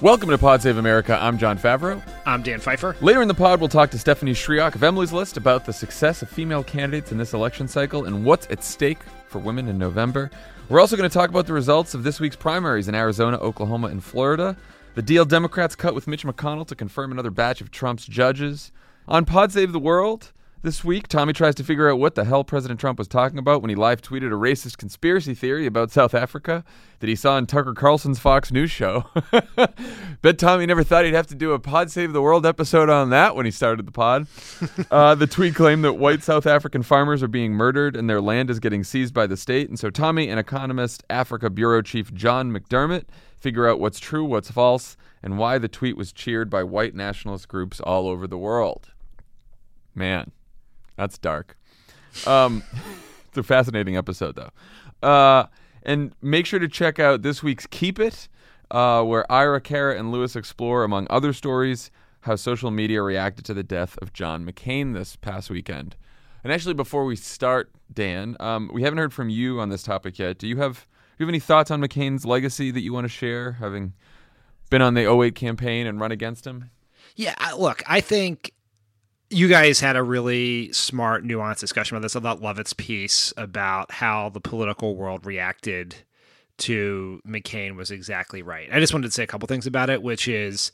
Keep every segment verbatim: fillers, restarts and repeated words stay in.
Welcome to Pod Save America. I'm John Favreau. I'm Dan Pfeiffer. Later in the pod, we'll talk to Stephanie Shriok of Emily's List about the success of female candidates in this election cycle and what's at stake for women in November. We're also going to talk about the results of this week's primaries in Arizona, Oklahoma, and Florida, the deal Democrats cut with Mitch McConnell to confirm another batch of Trump's judges. On Pod Save the World this week, Tommy tries to figure out what the hell President Trump was talking about when he live-tweeted a racist conspiracy theory about South Africa that he saw on Tucker Carlson's Fox News show. Bet Tommy never thought he'd have to do a Pod Save the World episode on that when he started the pod. Uh, the tweet claimed that white South African farmers are being murdered and their land is getting seized by the state. And so Tommy and Economist Africa Bureau Chief John McDermott figure out what's true, what's false, and why the tweet was cheered by white nationalist groups all over the world. Man. That's dark. Um, it's a fascinating episode, though. Uh, and make sure to check out this week's Keep It, uh, where Ira, Kara, and Lewis explore, among other stories, how social media reacted to the death of John McCain this past weekend. And actually, before we start, Dan, um, we haven't heard from you on this topic yet. Do you have do you have any thoughts on McCain's legacy that you want to share, having been on the oh eight campaign and run against him? Yeah, look, I think you guys had a really smart, nuanced discussion about this. I thought Lovett's piece about how the political world reacted to McCain was exactly right. I just wanted to say a couple things about it, which is,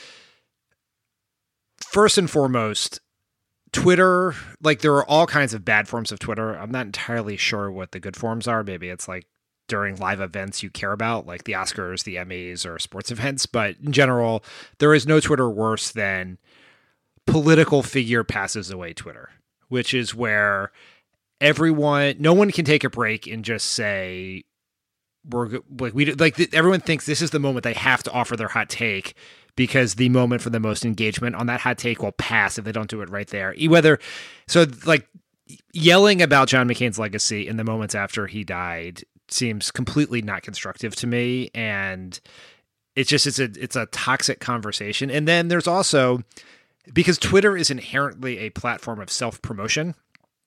first and foremost, Twitter, like there are all kinds of bad forms of Twitter. I'm not entirely sure what the good forms are. Maybe it's like during live events you care about, like the Oscars, the Emmys, or sports events. But in general, there is no Twitter worse than political figure passes away Twitter, which is where everyone, no one can take a break and just say, we're like, we like everyone thinks this is the moment they have to offer their hot take because the moment for the most engagement on that hot take will pass if they don't do it right there. Whether, so like yelling about John McCain's legacy in the moments after he died seems completely not constructive to me. And it's just, it's a, it's a toxic conversation. And then there's also, because Twitter is inherently a platform of self-promotion,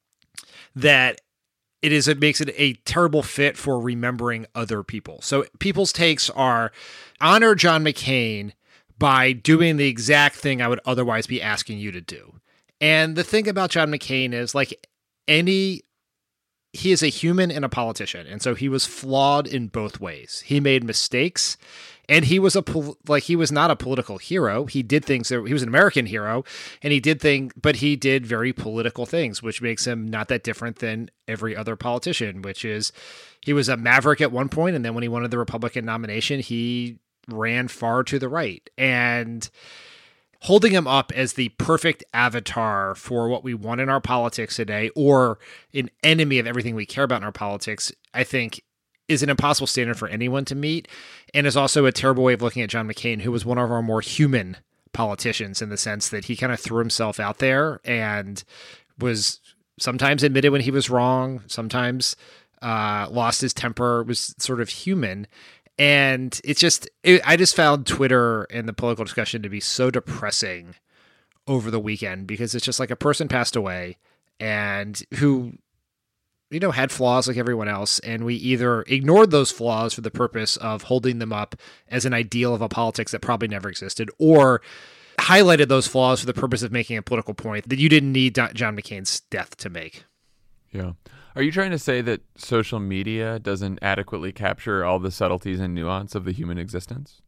that it is, it makes it a terrible fit for remembering other people. So people's takes are honor John McCain by doing the exact thing I would otherwise be asking you to do. And the thing about John McCain is, like any, he is a human and a politician. And so he was flawed in both ways. He made mistakes. And he was a pol- like he was not a political hero. He did things that he was an American hero, and he did things, but he did very political things, which makes him not that different than every other politician. Which is, he was a maverick at one point, and then when he wanted the Republican nomination, he ran far to the right. And holding him up as the perfect avatar for what we want in our politics today, or an enemy of everything we care about in our politics, I think is an impossible standard for anyone to meet, and is also a terrible way of looking at John McCain, who was one of our more human politicians in the sense that he kind of threw himself out there and was sometimes admitted when he was wrong, sometimes uh, lost his temper, was sort of human. And it's just, it, I just found Twitter and the political discussion to be so depressing over the weekend, because it's just like a person passed away and who, you know, had flaws like everyone else, and we either ignored those flaws for the purpose of holding them up as an ideal of a politics that probably never existed, or highlighted those flaws for the purpose of making a political point that you didn't need John McCain's death to make. Yeah. Are you trying to say that social media doesn't adequately capture all the subtleties and nuance of the human existence?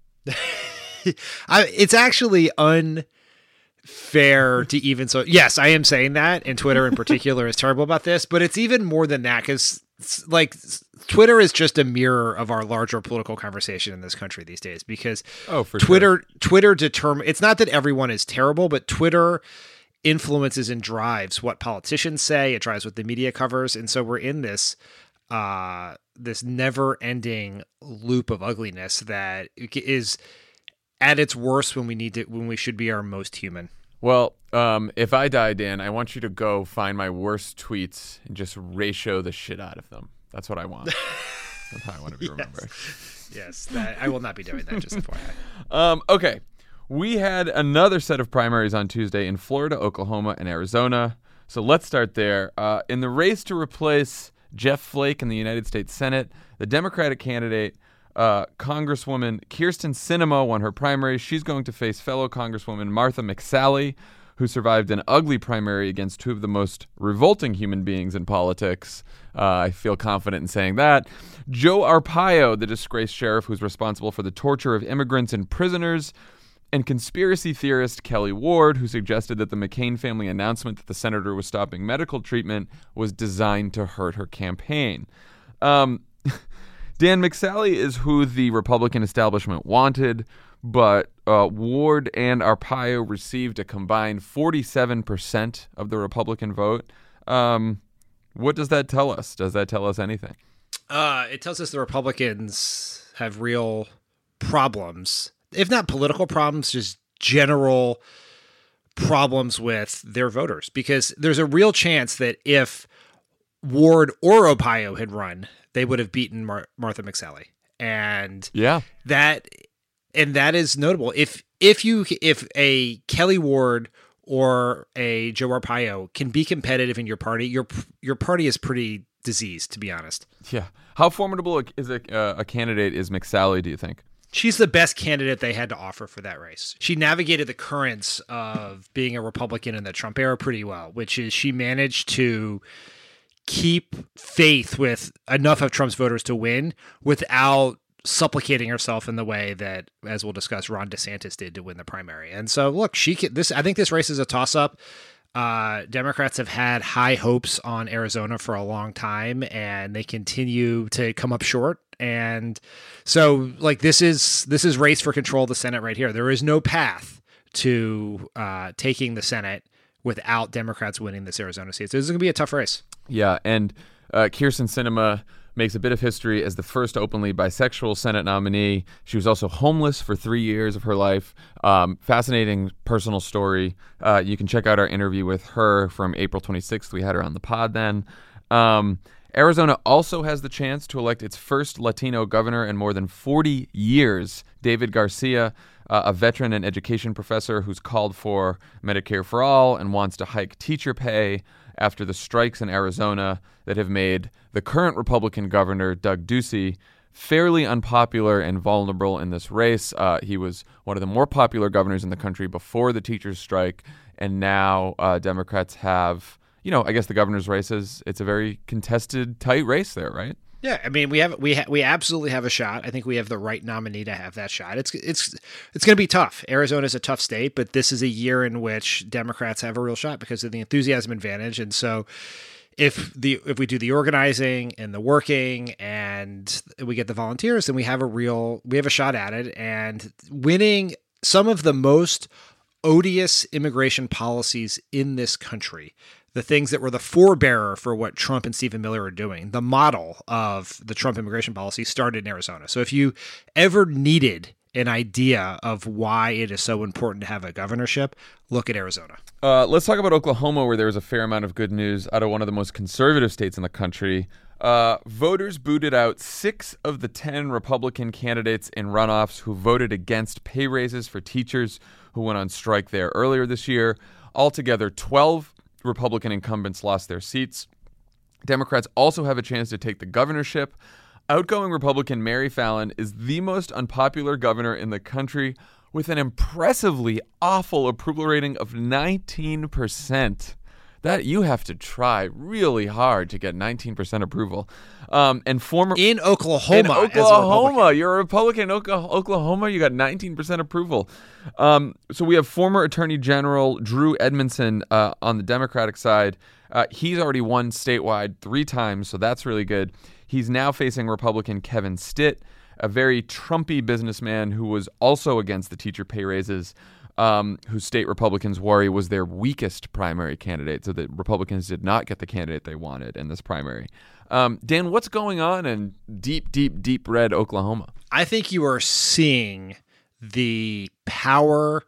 I, it's actually un... fair to even so yes I am saying that, and Twitter in particular is terrible about this, but it's even more than that, because like Twitter is just a mirror of our larger political conversation in this country these days, because oh for Twitter sure. Twitter determine it's not that everyone is terrible, but Twitter influences and drives what politicians say, it drives what the media covers, and so we're in this uh this never-ending loop of ugliness that is at its worst when we need to, when we should be our most human. Well, um, if I die, Dan, I want you to go find my worst tweets and just ratio the shit out of them. That's what I want. That's how I want to be yes. remembered. Yes, that, I will not be doing that, just F Y I. Um, okay. We had another set of primaries on Tuesday in Florida, Oklahoma, and Arizona. So let's start there. Uh, in the race to replace Jeff Flake in the United States Senate, the Democratic candidate Uh, Congresswoman Kyrsten Sinema won her primary. She's going to face fellow Congresswoman Martha McSally, who survived an ugly primary against two of the most revolting human beings in politics. Uh, I feel confident in saying that. Joe Arpaio, the disgraced sheriff who's responsible for the torture of immigrants and prisoners, and conspiracy theorist Kelly Ward, who suggested that the McCain family announcement that the senator was stopping medical treatment was designed to hurt her campaign. Um, Dan, McSally is who the Republican establishment wanted, but uh, Ward and Arpaio received a combined forty-seven percent of the Republican vote. Um, what does that tell us? Does that tell us anything? Uh, it tells us the Republicans have real problems, if not political problems, just general problems with their voters, because there's a real chance that if Ward or Arpaio had run, they would have beaten Mar- Martha McSally. And yeah, that and that is notable. If if you if a Kelly Ward or a Joe Arpaio can be competitive in your party, your your party is pretty diseased, to be honest. Yeah. How formidable is a, uh, a candidate is McSally, do you think? She's the best candidate they had to offer for that race. She navigated the currents of being a Republican in the Trump era pretty well, which is she managed to keep faith with enough of Trump's voters to win without supplicating herself in the way that, as we'll discuss, Ron DeSantis did to win the primary. And so, look, she can, this. I think this race is a toss-up. Uh, Democrats have had high hopes on Arizona for a long time, and they continue to come up short. And so, like, this is this is race for control of the Senate right here. There is no path to uh, taking the Senate without Democrats winning this Arizona seat. So this is going to be a tough race. Yeah, and uh, Kyrsten Sinema makes a bit of history as the first openly bisexual Senate nominee. She was also homeless for three years of her life. Um, fascinating personal story. Uh, you can check out our interview with her from April twenty-sixth. We had her on the pod then. Um, Arizona also has the chance to elect its first Latino governor in more than forty years. David Garcia, uh, a veteran and education professor who's called for Medicare for all and wants to hike teacher pay after the strikes in Arizona that have made the current Republican governor, Doug Ducey, fairly unpopular and vulnerable in this race. Uh, he was one of the more popular governors in the country before the teachers' strike, and now uh, Democrats have, you know, I guess the governor's race is, it's a very contested, tight race there, right? Yeah, I mean, we have we ha- we absolutely have a shot. I think we have the right nominee to have that shot. It's it's it's going to be tough. Arizona is a tough state, but this is a year in which Democrats have a real shot because of the enthusiasm advantage. And so, if the if we do the organizing and the working and we get the volunteers, then we have a real we have a shot at it. And winning some of the most odious immigration policies in this country, the things that were the forebearer for what Trump and Stephen Miller are doing, the model of the Trump immigration policy started in Arizona. So if you ever needed an idea of why it is so important to have a governorship, look at Arizona. Uh, let's talk about Oklahoma, where there was a fair amount of good news out of one of the most conservative states in the country. Uh, voters booted out six of the ten Republican candidates in runoffs who voted against pay raises for teachers who went on strike there earlier this year. Altogether, twelve Republican incumbents lost their seats. Democrats also have a chance to take the governorship. Outgoing Republican Mary Fallin is the most unpopular governor in the country with an impressively awful approval rating of nineteen percent. That you have to try really hard to get nineteen percent approval. Um, and former in Oklahoma, in Oklahoma, you're a Republican in Oklahoma. You got nineteen percent approval. Um, so we have former Attorney General Drew Edmondson uh, on the Democratic side. Uh, he's already won statewide three times, so that's really good. He's now facing Republican Kevin Stitt, a very Trumpy businessman who was also against the teacher pay raises. Um, who state Republicans worry was their weakest primary candidate, so that Republicans did not get the candidate they wanted in this primary. Um, Dan, what's going on in deep, deep, deep red Oklahoma? I think you are seeing the power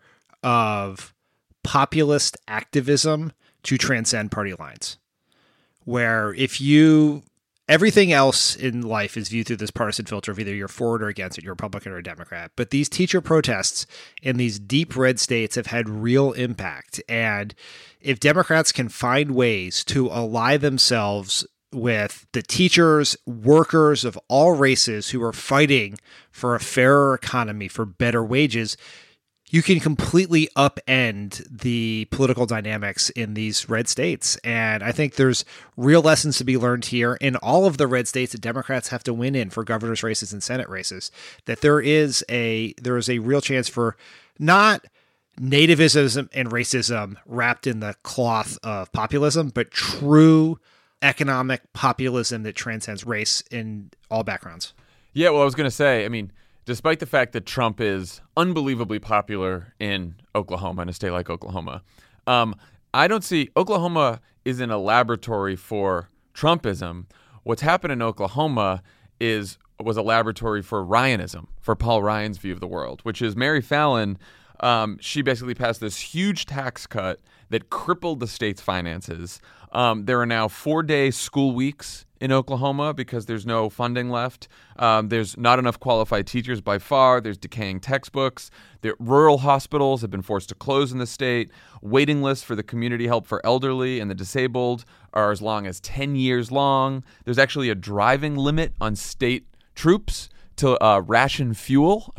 of populist activism to transcend party lines, where if you... Everything else in life is viewed through this partisan filter of either you're for it or against it, you're Republican or a Democrat. But these teacher protests in these deep red states have had real impact. And if Democrats can find ways to ally themselves with the teachers, workers of all races who are fighting for a fairer economy, for better wages, you can completely upend the political dynamics in these red states. And I think there's real lessons to be learned here in all of the red states that Democrats have to win in for governor's races and Senate races, that there is a there is a real chance for not nativism and racism wrapped in the cloth of populism, but true economic populism that transcends race in all backgrounds. Yeah, well, I was going to say, I mean, despite the fact that Trump is unbelievably popular in Oklahoma, in a state like Oklahoma, um, I don't see Oklahoma isn't a laboratory for Trumpism. What's happened in Oklahoma is was a laboratory for Ryanism, for Paul Ryan's view of the world, which is Mary Fallon. Um, she basically passed this huge tax cut that crippled the state's finances. Um, there are now four-day school weeks in Oklahoma because there's no funding left. Um, there's not enough qualified teachers by far. There's decaying textbooks. The rural hospitals have been forced to close in the state. Waiting lists for the community help for elderly and the disabled are as long as ten years long. There's actually a driving limit on state troops to uh, ration fuel.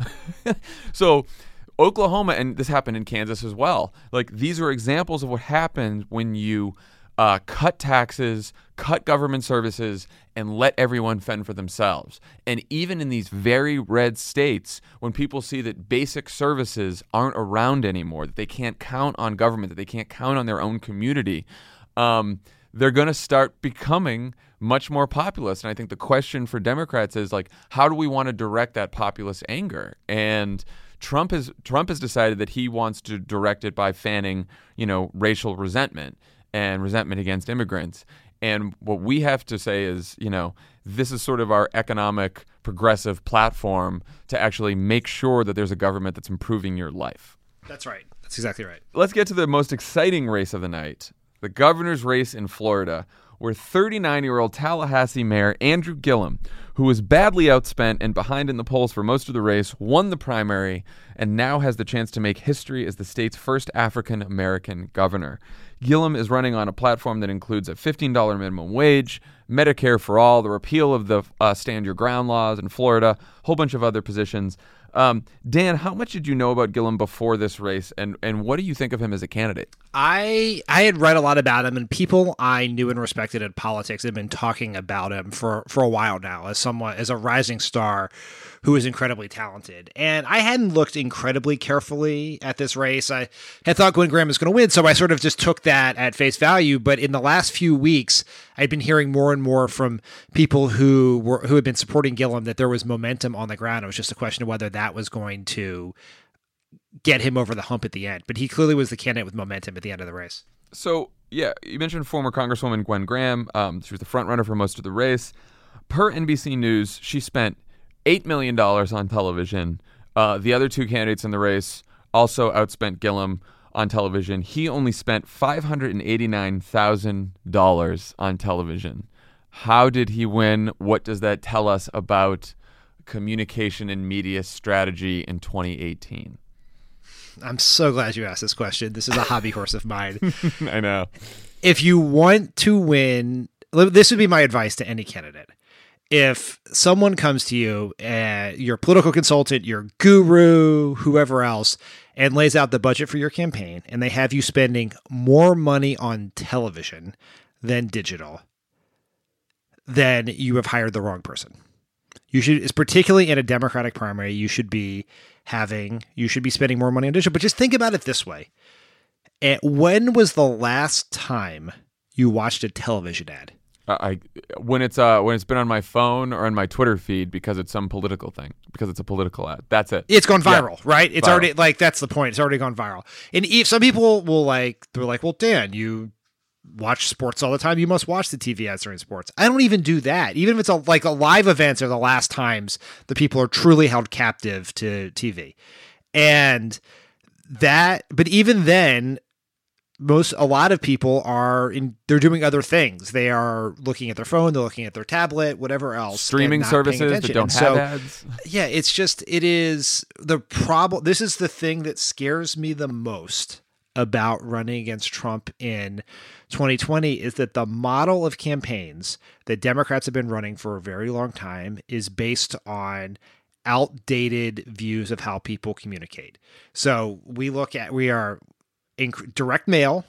So Oklahoma, and this happened in Kansas as well, like these are examples of what happens when you Uh, cut taxes, cut government services, and let everyone fend for themselves. And even in these very red states, when people see that basic services aren't around anymore, that they can't count on government, that they can't count on their own community, um, they're going to start becoming much more populist. And I think the question for Democrats is, like, how do we want to direct that populist anger? And Trump has Trump has decided that he wants to direct it by fanning, you know, racial resentment and resentment against immigrants. And what we have to say is, you know, this is sort of our economic progressive platform to actually make sure that there's a government that's improving your life. That's right. That's exactly right. Let's get to the most exciting race of the night, the governor's race in Florida, where thirty-nine-year-old Tallahassee Mayor Andrew Gillum, who was badly outspent and behind in the polls for most of the race, won the primary and now has the chance to make history as the state's first African-American governor. Gillum is running on a platform that includes a fifteen dollars minimum wage, Medicare for all, the repeal of the uh, stand your ground laws in Florida, a whole bunch of other positions. Um, Dan, how much did you know about Gillum before this race, and, and what do you think of him as a candidate? I I had read a lot about him, and people I knew and respected in politics had been talking about him for, for a while now as someone as a rising star who is incredibly talented. And I hadn't looked incredibly carefully at this race. I had thought Gwen Graham was going to win, so I sort of just took that at face value. But in the last few weeks, I'd been hearing more and more from people who were who had been supporting Gillum that there was momentum on the ground. It was just a question of whether that was going to get him over the hump at the end. But he clearly was the candidate with momentum at the end of the race. So, yeah, you mentioned former Congresswoman Gwen Graham. Um, she was the front runner for most of the race. Per N B C News, she spent eight million dollars on television. Uh, the other two candidates in the race also outspent Gillum on television. He only spent five hundred eighty-nine thousand dollars on television. How did he win? What does that tell us about communication and media strategy in twenty eighteen? I'm so glad you asked this question. This is a hobby horse of mine. I know. If you want to win, this would be my advice to any candidate. If someone comes to you, uh, your political consultant, your guru, whoever else, and lays out the budget for your campaign, and they have you spending more money on television than digital, then you have hired the wrong person. You should, it's particularly in a Democratic primary, you should be having, you should be spending more money on digital. But just think about it this way. And when was the last time you watched a television ad? I when it's uh when it's been on my phone or on my Twitter feed because it's some political thing, because it's a political ad. That's it. It's gone viral, yeah. right? It's viral. already like that's the point. It's already gone viral. And if some people will like they're like, well, Dan, you watch sports all the time. You must watch the T V ads during sports. I don't even do that. Even if it's a, like a live events are the last times the people are truly held captive to T V, and that. But even then. Most, a lot of people are in, they're doing other things. They are looking at their phone, they're looking at their tablet, whatever else. Streaming services that don't have so, ads. Yeah, it's just, it is the problem. This is the thing that scares me the most about running against Trump in twenty twenty is that the model of campaigns that Democrats have been running for a very long time is based on outdated views of how people communicate. So we look at, we are in direct mail,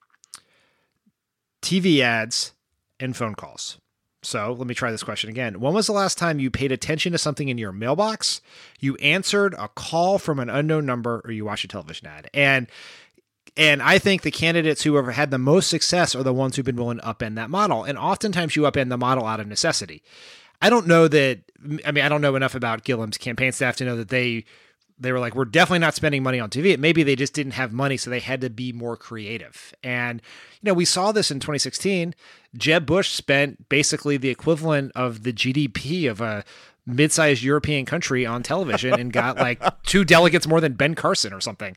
T V ads, and phone calls. So let me try this question again. When was the last time you paid attention to something in your mailbox, you answered a call from an unknown number, or you watched a television ad? And and I think the candidates who have had the most success are the ones who've been willing to upend that model. And oftentimes you upend the model out of necessity. I don't know that, I mean, I don't know enough about Gilham's campaign staff to know that they they were like, we're definitely not spending money on T V. Maybe they just didn't have money, so they had to be more creative. And, you know, we saw this in twenty sixteen. Jeb Bush spent basically the equivalent of the G D P of a mid-sized European country on television and got like two delegates more than Ben Carson or something.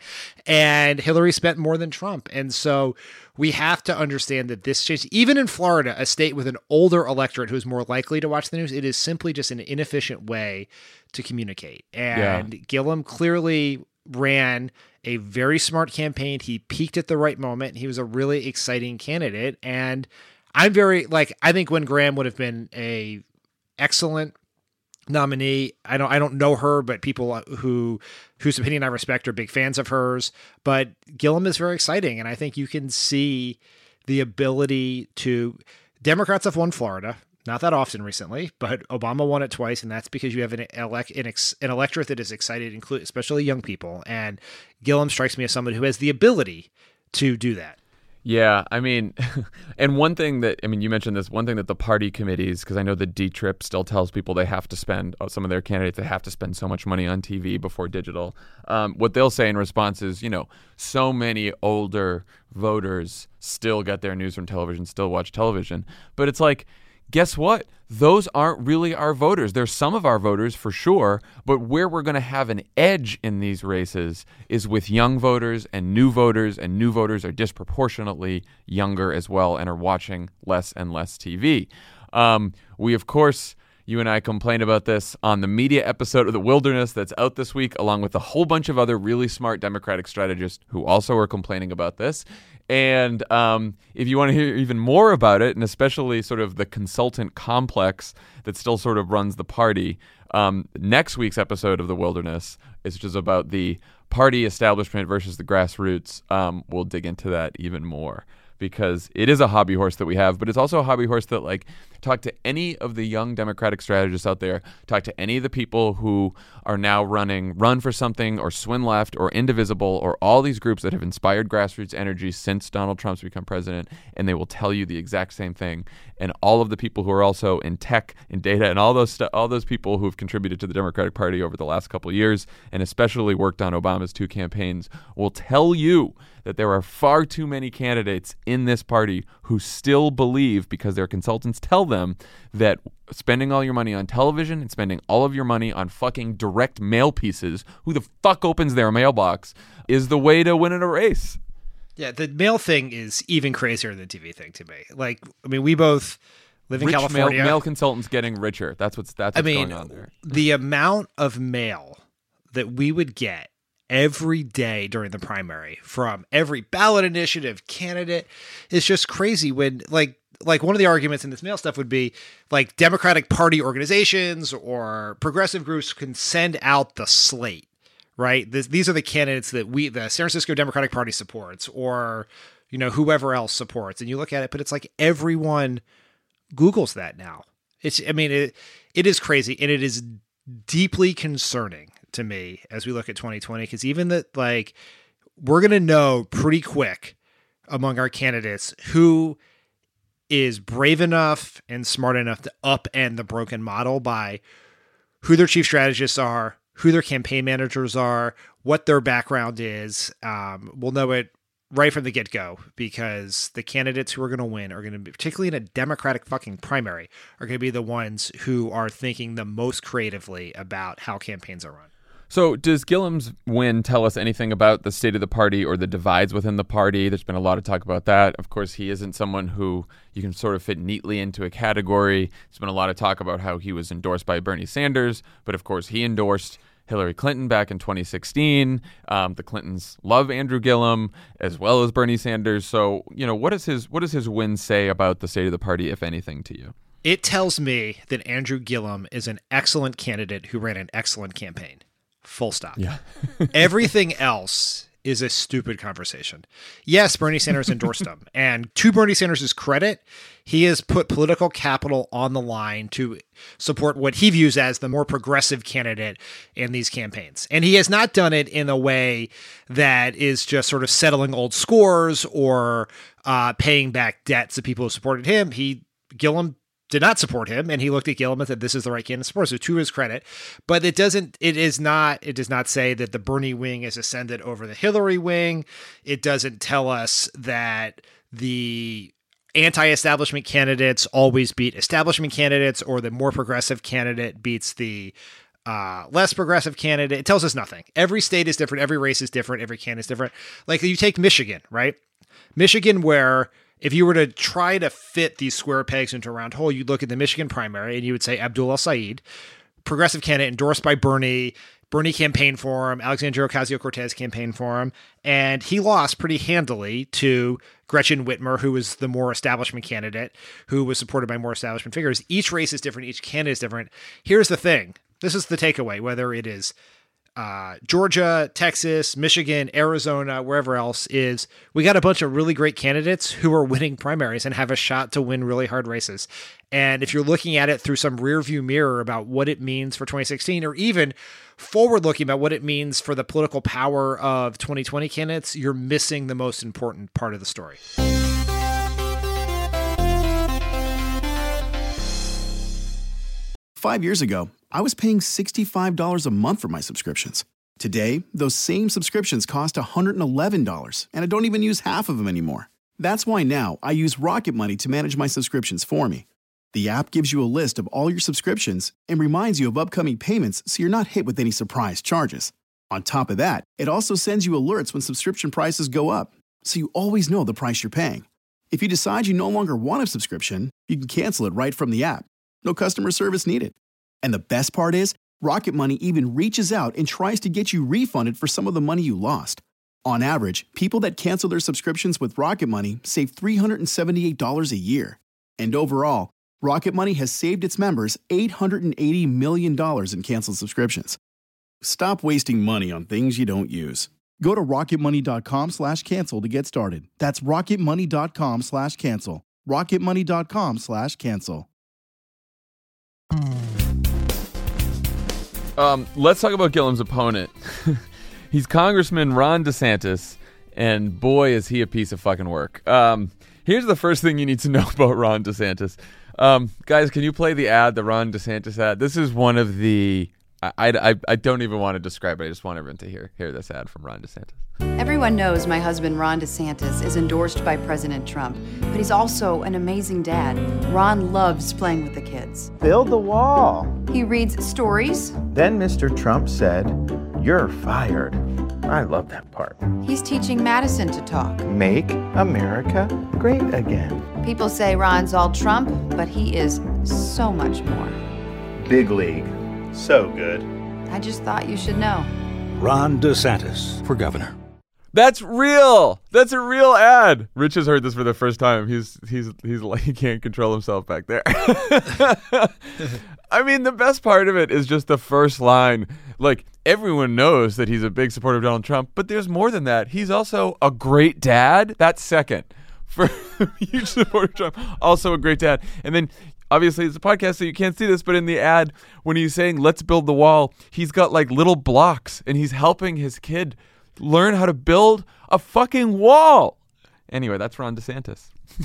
And Hillary spent more than Trump. And so we have to understand that this change, even in Florida, a state with an older electorate who is more likely to watch the news, it is simply just an inefficient way to communicate. And yeah. Gillum clearly ran a very smart campaign. He peaked at the right moment. He was a really exciting candidate. And I'm very, like, I think Gwen Graham would have been a excellent nominee. I don't I don't know her, but people who whose opinion I respect are big fans of hers. But Gillum is very exciting, and I think you can see the ability to. Democrats have won Florida, not that often recently, but Obama won it twice, and that's because you have an elect an, ex, an electorate that is excited, include especially young people. And Gillum strikes me as someone who has the ability to do that. Yeah, I mean, and one thing that, I mean, you mentioned this, one thing that the party committees, because I know the D-Trip still tells people they have to spend, oh, some of their candidates, they have to spend so much money on T V before digital. Um, what they'll say in response is, you know, so many older voters still get their news from television, still watch television. But it's like, guess what? Those aren't really our voters. They're some of our voters for sure, but where we're going to have an edge in these races is with young voters and new voters, and new voters are disproportionately younger as well and are watching less and less T V. Um, we, of course, you and I complain about this on the media episode of The Wilderness that's out this week, along with a whole bunch of other really smart Democratic strategists who also are complaining about this. And um, if you want to hear even more about it, and especially sort of the consultant complex that still sort of runs the party, um, next week's episode of The Wilderness, which is about the party establishment versus the grassroots, um, we'll dig into that even more. Because it is a hobby horse that we have, but it's also a hobby horse that, like, talk to any of the young Democratic strategists out there, talk to any of the people who are now running Run for Something or Swin Left or Indivisible or all these groups that have inspired grassroots energy since Donald Trump's become president, and they will tell you the exact same thing. And all of the people who are also in tech and data and all those stu- all those people who have contributed to the Democratic Party over the last couple of years and especially worked on Obama's two campaigns will tell you that there are far too many candidates in this party who still believe, because their consultants tell them, that spending all your money on television and spending all of your money on fucking direct mail pieces, who the fuck opens their mailbox, is the way to win in a race. Yeah, the mail thing is even crazier than the T V thing to me. Like, I mean, we both live in Rich California. Mail, mail consultants getting richer. That's what's, that's what's I mean, going on there. The amount of mail that we would get every day during the primary from every ballot initiative candidate is just crazy. When like like one of the arguments in this mail stuff would be like Democratic Party organizations or progressive groups can send out the slate, right? This, these are the candidates that we, the San Francisco Democratic Party supports, or, you know, whoever else supports. And you look at it, but it's like everyone Googles that now. It's, I mean, it it is crazy, and it is deeply concerning to me as we look at twenty twenty, because even that, like, we're going to know pretty quick among our candidates who is brave enough and smart enough to upend the broken model by who their chief strategists are, who their campaign managers are, what their background is. Um, we'll know it right from the get-go, because the candidates who are going to win are going to be, particularly in a Democratic fucking primary, are going to be the ones who are thinking the most creatively about how campaigns are run. So does Gilham's win tell us anything about the state of the party or the divides within the party? There's been a lot of talk about that. Of course, he isn't someone who you can sort of fit neatly into a category. There's been a lot of talk about how he was endorsed by Bernie Sanders, but of course he endorsed Hillary Clinton back in twenty sixteen. Um, the Clintons love Andrew Gillum as well as Bernie Sanders. So, you know, what is his what does his win say about the state of the party, if anything, to you? It tells me that Andrew Gillum is an excellent candidate who ran an excellent campaign. Full stop. Yeah. Everything else is a stupid conversation. Yes, Bernie Sanders endorsed him. And to Bernie Sanders' credit, he has put political capital on the line to support what he views as the more progressive candidate in these campaigns. And he has not done it in a way that is just sort of settling old scores or uh, paying back debts of people who supported him. He, Gillum, did not support him, and he looked at Gillum and said, this is the right candidate to support. So to his credit, but it doesn't, it is not, it does not say that the Bernie wing is ascended over the Hillary wing. It doesn't tell us that the anti-establishment candidates always beat establishment candidates, or the more progressive candidate beats the uh, less progressive candidate. It tells us nothing. Every state is different. Every race is different. Every candidate is different. Like you take Michigan, right? Michigan, where if you were to try to fit these square pegs into a round hole, you'd look at the Michigan primary and you would say Abdul El-Sayed, progressive candidate endorsed by Bernie. Bernie campaigned for him. Alexandria Ocasio-Cortez campaigned for him. And he lost pretty handily to Gretchen Whitmer, who was the more establishment candidate, who was supported by more establishment figures. Each race is different. Each candidate is different. Here's the thing. This is the takeaway, whether it is Uh, Georgia, Texas, Michigan, Arizona, wherever else, is we got a bunch of really great candidates who are winning primaries and have a shot to win really hard races. And if you're looking at it through some rear view mirror about what it means for twenty sixteen, or even forward looking about what it means for the political power of twenty twenty candidates, you're missing the most important part of the story. Five years ago, I was paying sixty-five dollars a month for my subscriptions. Today, those same subscriptions cost one hundred eleven dollars, and I don't even use half of them anymore. That's why now I use Rocket Money to manage my subscriptions for me. The app gives you a list of all your subscriptions and reminds you of upcoming payments so you're not hit with any surprise charges. On top of that, it also sends you alerts when subscription prices go up, so you always know the price you're paying. If you decide you no longer want a subscription, you can cancel it right from the app. No customer service needed. And the best part is, Rocket Money even reaches out and tries to get you refunded for some of the money you lost. On average, people that cancel their subscriptions with Rocket Money save three hundred seventy-eight dollars a year. And overall, Rocket Money has saved its members eight hundred eighty million dollars in canceled subscriptions. Stop wasting money on things you don't use. Go to rocketmoney.com slash cancel to get started. That's rocketmoney.com slash cancel. rocketmoney.com slash cancel. Um, let's talk about Gillum's opponent. He's Congressman Ron DeSantis, and boy, is he a piece of fucking work. Um, here's the first thing you need to know about Ron DeSantis. Um, guys, can you play the ad, the Ron DeSantis ad? This is one of the... I, I, I don't even want to describe it. I just want everyone to hear hear this ad from Ron DeSantis. Everyone knows my husband, Ron DeSantis, is endorsed by President Trump, but he's also an amazing dad. Ron loves playing with the kids. Build the wall. He reads stories. Then Mister Trump said, "You're fired." I love that part. He's teaching Madison to talk. Make America great again. People say Ron's all Trump, but he is so much more. Big league. So good. I just thought you should know. Ron DeSantis for governor. That's real. That's a real ad. Rich has heard this for the first time. He's he's he's like he can't control himself back there. I mean, the best part of it is just the first line. Like, everyone knows that he's a big supporter of Donald Trump, but there's more than that. He's also a great dad. That's second. For huge supporter of Trump, also a great dad. And then obviously it's a podcast, so you can't see this, but in the ad, when he's saying, "Let's build the wall," he's got like little blocks and he's helping his kid learn how to build a fucking wall. Anyway, that's Ron DeSantis.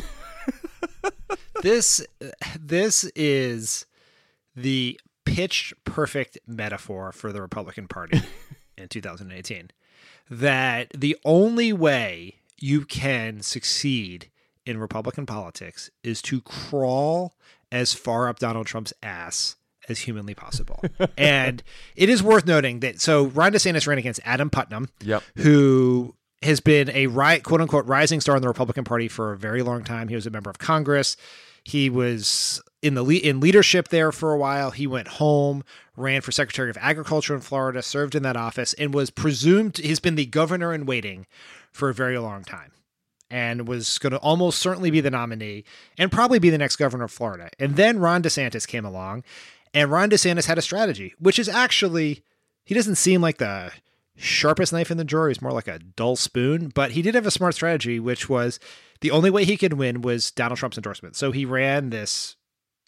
This this is the pitch perfect metaphor for the Republican Party in two thousand eighteen. That the only way you can succeed in Republican politics is to crawl as far up Donald Trump's ass as humanly possible. And it is worth noting that, so Ron DeSantis ran against Adam Putnam, yep. who has been a ri- quote unquote rising star in the Republican Party for a very long time. He was a member of Congress. He was in the le- in leadership there for a while. He went home, ran for Secretary of Agriculture in Florida, served in that office, and was presumed, he's been the governor in waiting for a very long time, and was going to almost certainly be the nominee and probably be the next governor of Florida. And then Ron DeSantis came along, and Ron DeSantis had a strategy, which is actually, he doesn't seem like the sharpest knife in the drawer. He's more like a dull spoon, but he did have a smart strategy, which was the only way he could win was Donald Trump's endorsement. So he ran this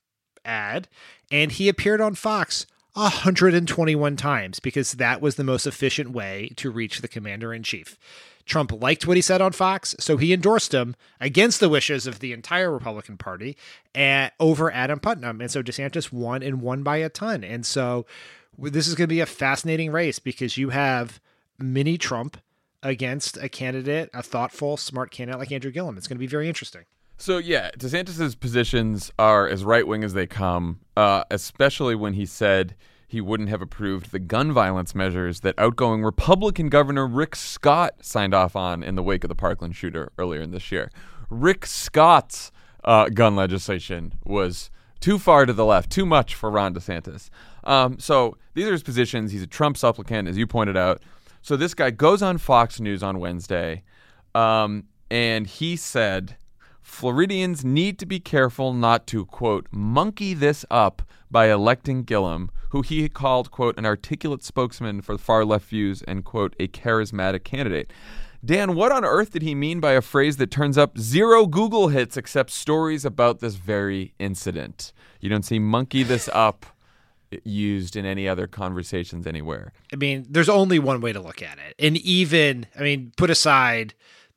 ad, and he appeared on Fox one hundred twenty-one times because that was the most efficient way to reach the commander-in-chief. Trump liked what he said on Fox, so he endorsed him against the wishes of the entire Republican Party at, over Adam Putnam. And so DeSantis won and won by a ton. And so this is going to be a fascinating race because you have mini Trump against a candidate, a thoughtful, smart candidate like Andrew Gillum. It's going to be very interesting. So, yeah, DeSantis's positions are as right-wing as they come, uh, especially when he said he wouldn't have approved the gun violence measures that outgoing Republican Governor Rick Scott signed off on in the wake of the Parkland shooter earlier in this year. Rick Scott's uh, gun legislation was too far to the left, too much for Ron DeSantis. Um, so these are his positions. He's a Trump supplicant, as you pointed out. So this guy goes on Fox News on Wednesday, um, and he said Floridians need to be careful not to, quote, monkey this up by electing Gillum, who he called, quote, an articulate spokesman for far left views and, quote, a charismatic candidate. Dan, what on earth did he mean by a phrase that turns up zero Google hits except stories about this very incident? You don't see monkey this up used in any other conversations anywhere. I mean, there's only one way to look at it. And even, I mean, put aside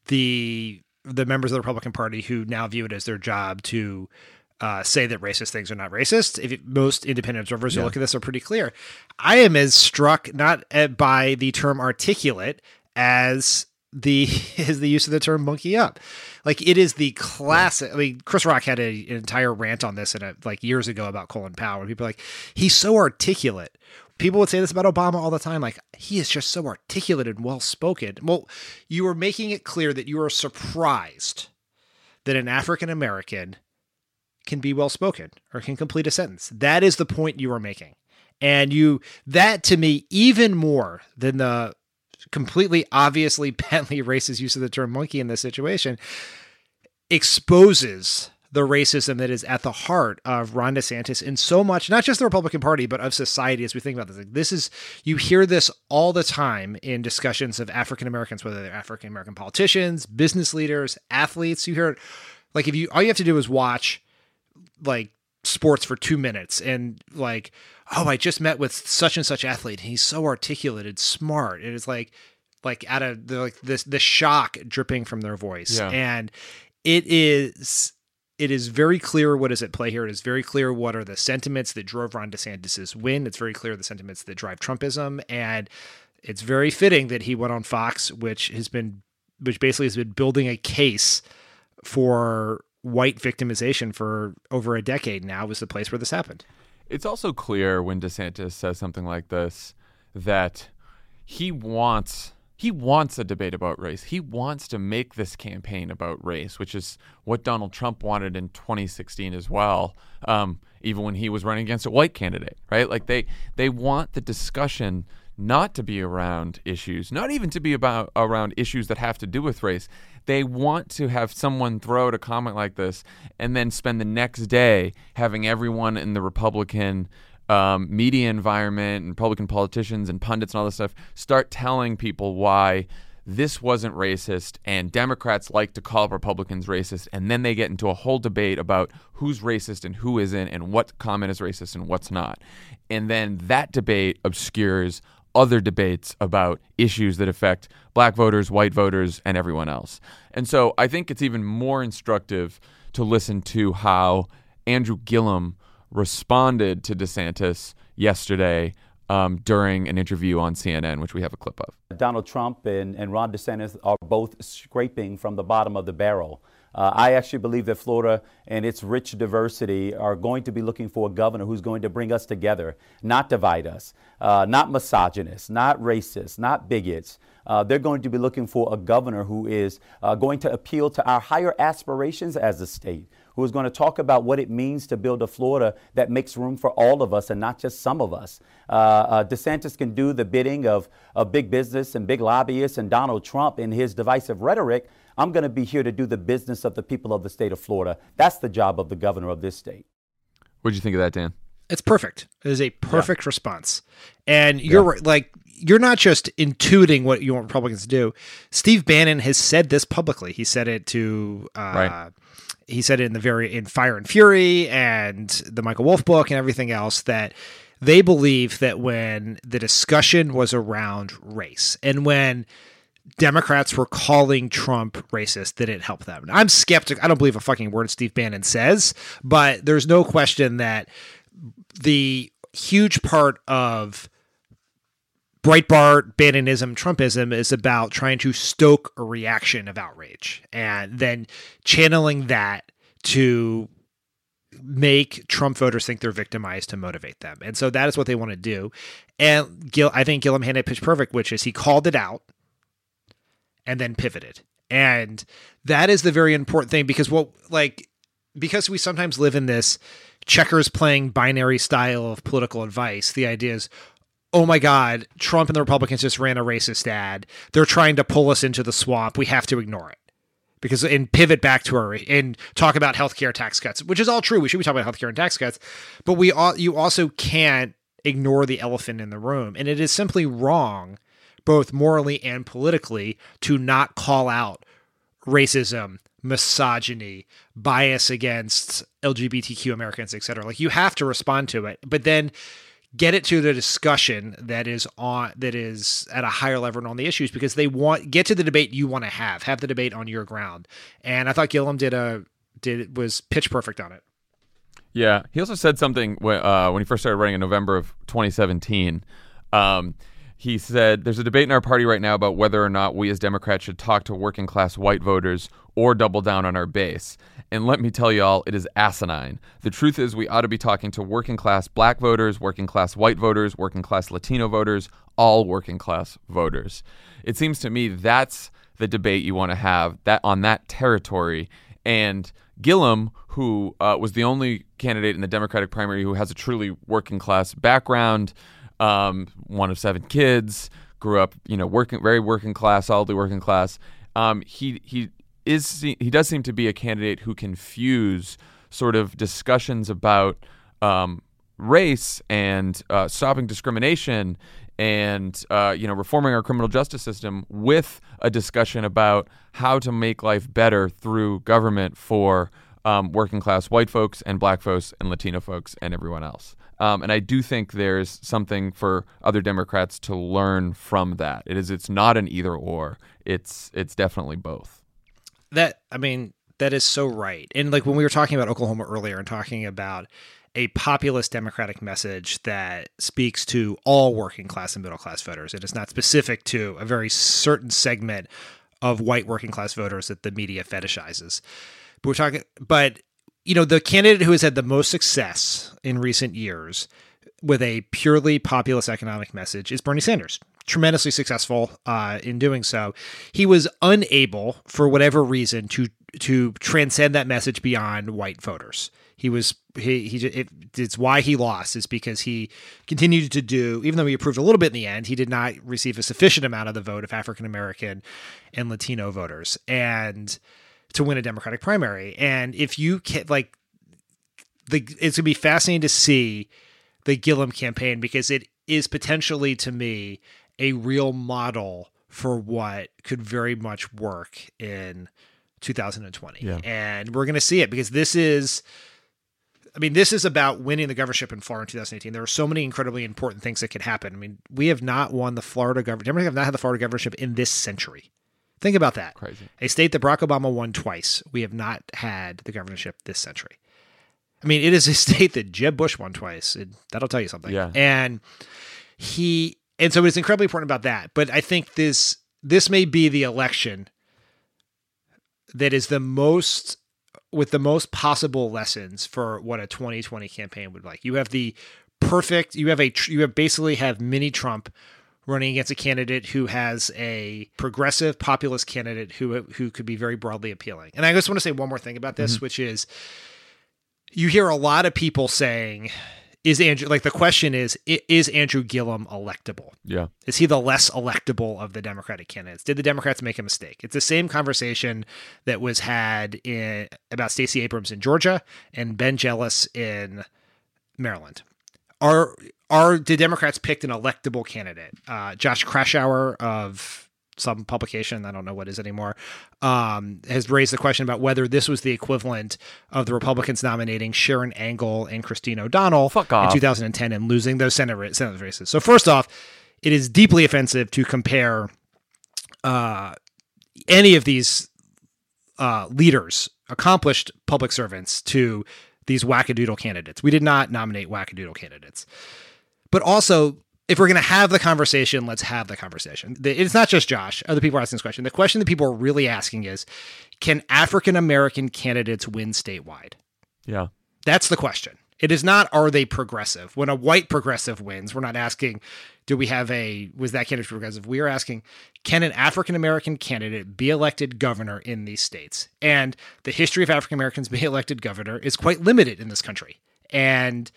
the the members of the Republican Party who now view it as their job to uh, say that racist things are not racist. If it, most independent observers yeah. who look at this are pretty clear. I am as struck not at, by the term articulate as the is the use of the term monkey up. Like, it is the classic. I mean, Chris Rock had a, an entire rant on this in a, like years ago about Colin Powell, where people are like, he's so articulate. People would say this about Obama all the time. Like, he is just so articulate and well-spoken. Well, you are making it clear that you are surprised that an African-American can be well-spoken or can complete a sentence. That is the point you are making. And you, that to me, even more than the completely obviously patently racist use of the term monkey in this situation, exposes the racism that is at the heart of Ron DeSantis in so much, not just the Republican Party, but of society as we think about this. Like, this is, you hear this all the time in discussions of African Americans, whether they're African American politicians, business leaders, athletes. You hear it, like, if you, all you have to do is watch like sports for two minutes and like, oh, I just met with such and such athlete, and he's so articulate and smart. And it's like, like out of the, like this, the shock dripping from their voice. Yeah. And it is, it is very clear what is at play here. It is very clear what are the sentiments that drove Ron DeSantis' win. It's very clear the sentiments that drive Trumpism. And it's very fitting that he went on Fox, which has been, which basically has been building a case for white victimization for over a decade now, was the place where this happened. It's also clear when DeSantis says something like this that he wants he wants a debate about race. He wants to make this campaign about race, which is what Donald Trump wanted in twenty sixteen as well, um, even when he was running against a white candidate, right? Like they they want the discussion not to be around issues, not even to be about around issues that have to do with race. They want to have someone throw out a comment like this and then spend the next day having everyone in the Republican um, media environment and Republican politicians and pundits and all this stuff start telling people why this wasn't racist, and Democrats like to call Republicans racist, and then they get into a whole debate about who's racist and who isn't and what comment is racist and what's not. And then that debate obscures other debates about issues that affect black voters, white voters, and everyone else. And so I think it's even more instructive to listen to how Andrew Gillum responded to DeSantis yesterday um, during an interview on C N N, which we have a clip of. Donald Trump and, and Ron DeSantis are both scraping from the bottom of the barrel Uh, I actually believe that Florida and its rich diversity are going to be looking for a governor who's going to bring us together, not divide us, uh, not misogynists, not racists, not bigots. Uh, they're going to be looking for a governor who is uh, going to appeal to our higher aspirations as a state, who is going to talk about what it means to build a Florida that makes room for all of us and not just some of us. Uh, uh, DeSantis can do the bidding of, of big business and big lobbyists and Donald Trump in his divisive rhetoric. I'm going to be here to do the business of the people of the state of Florida. That's the job of the governor of this state. What did you think of that, Dan? It's perfect. It is a perfect Yeah. response. And you're Yeah. right, like, you're not just intuiting what you want Republicans to do. Steve Bannon has said this publicly. He said it to, uh, Right. he said it in the very, in Fire and Fury and the Michael Wolff book and everything else, that they believe that when the discussion was around race and when Democrats were calling Trump racist, that it helped them. I'm skeptic. I don't believe a fucking word Steve Bannon says, but there's no question that the huge part of Breitbart, Bannonism, Trumpism is about trying to stoke a reaction of outrage and then channeling that to make Trump voters think they're victimized to motivate them. And so that is what they want to do. And Gil, I think Gillum had it pitch perfect, which is he called it out and then pivoted. And that is the very important thing, because what, like, because we sometimes live in this checkers playing binary style of political advice, the idea is, oh my God, Trump and the Republicans just ran a racist ad. They're trying to pull us into the swamp. We have to ignore it. Because and pivot back to our and talk about healthcare tax cuts, which is all true. We should be talking about healthcare and tax cuts, but we all, you also can't ignore the elephant in the room. And it is simply wrong, both morally and politically, to not call out racism, misogyny, bias against L G B T Q Americans, et cetera. Like, you have to respond to it, but then get it to the discussion that is on that is at a higher level on the issues, because they want get to the debate you want to have, have the debate on your ground. And I thought Gillum did a did was pitch perfect on it. Yeah, he also said something when, uh, when he first started running in November of twenty seventeen. Um, he said, "There's a debate in our party right now about whether or not we as Democrats should talk to working class white voters or double down on our base. And let me tell y'all, it is asinine. The truth is we ought to be talking to working class black voters, working class white voters, working class Latino voters, all working class voters." It seems to me that's the debate you want to have, that on that territory. And Gillum, who uh, was the only candidate in the Democratic primary who has a truly working class background, um, one of seven kids, grew up, you know, working, very working class, solidly working class. Um, he he is he does seem to be a candidate who can fuse sort of discussions about um, race and uh, stopping discrimination and uh, you know, reforming our criminal justice system with a discussion about how to make life better through government for um, working class white folks and black folks and Latino folks and everyone else. Um, and I do think there's something for other Democrats to learn from that. It is it's not an either or. It's it's definitely both. That I mean, that is so right. And like when we were talking about Oklahoma earlier and talking about a populist Democratic message that speaks to all working class and middle class voters, it is not specific to a very certain segment of white working class voters that the media fetishizes. But we're talking, but you know, the candidate who has had the most success in recent years with a purely populist economic message is Bernie Sanders. Tremendously successful uh, in doing so. He was unable, for whatever reason, to to transcend that message beyond white voters. He was he he. It, it's why he lost, is because he continued to do, even though he approved a little bit in the end, he did not receive a sufficient amount of the vote of African American and Latino voters, and to win a Democratic primary. And if you can, like, the it's gonna be fascinating to see the Gillum campaign, because it is potentially, to me, a real model for what could very much work in two thousand twenty. Yeah. And we're going to see it, because this is, I mean, this is about winning the governorship in Florida in two thousand eighteen. There are so many incredibly important things that could happen. I mean, we have not won the Florida government. Democrats have not had the Florida governorship in this century. Think about that. Crazy. A state that Barack Obama won twice. We have not had the governorship this century. I mean, it is a state that Jeb Bush won twice. It, that'll tell you something. Yeah. And he, and so it's incredibly important about that. But I think this, this may be the election that is the most, with the most possible lessons for what a twenty twenty campaign would like. You have the perfect, you have a, you have basically have mini Trump running against a candidate who has a progressive populist candidate who, who could be very broadly appealing. And I just want to say one more thing about this, mm-hmm. which is you hear a lot of people saying, is Andrew, like the question is, is Andrew Gillum electable? Yeah. Is he the less electable of the Democratic candidates? Did the Democrats make a mistake? It's the same conversation that was had in about Stacey Abrams in Georgia and Ben Jealous in Maryland. Are, are the Democrats picked an electable candidate? Uh, Josh Kraushaar of some publication, I don't know what it is anymore, um, has raised the question about whether this was the equivalent of the Republicans nominating Sharon Angle and Christine O'Donnell Fuck off. in two thousand ten and losing those Senate, Senate races. So first off, it is deeply offensive to compare uh, any of these uh, leaders, accomplished public servants, to these wackadoodle candidates. We did not nominate wackadoodle candidates. But also, if we're going to have the conversation, let's have the conversation. It's not just Josh. Other people are asking this question. The question that people are really asking is, can African-American candidates win statewide? Yeah. That's the question. It is not, are they progressive? When a white progressive wins, we're not asking, do we have a, was that candidate progressive? We are asking, can an African-American candidate be elected governor in these states? And the history of African-Americans being elected governor is quite limited in this country. And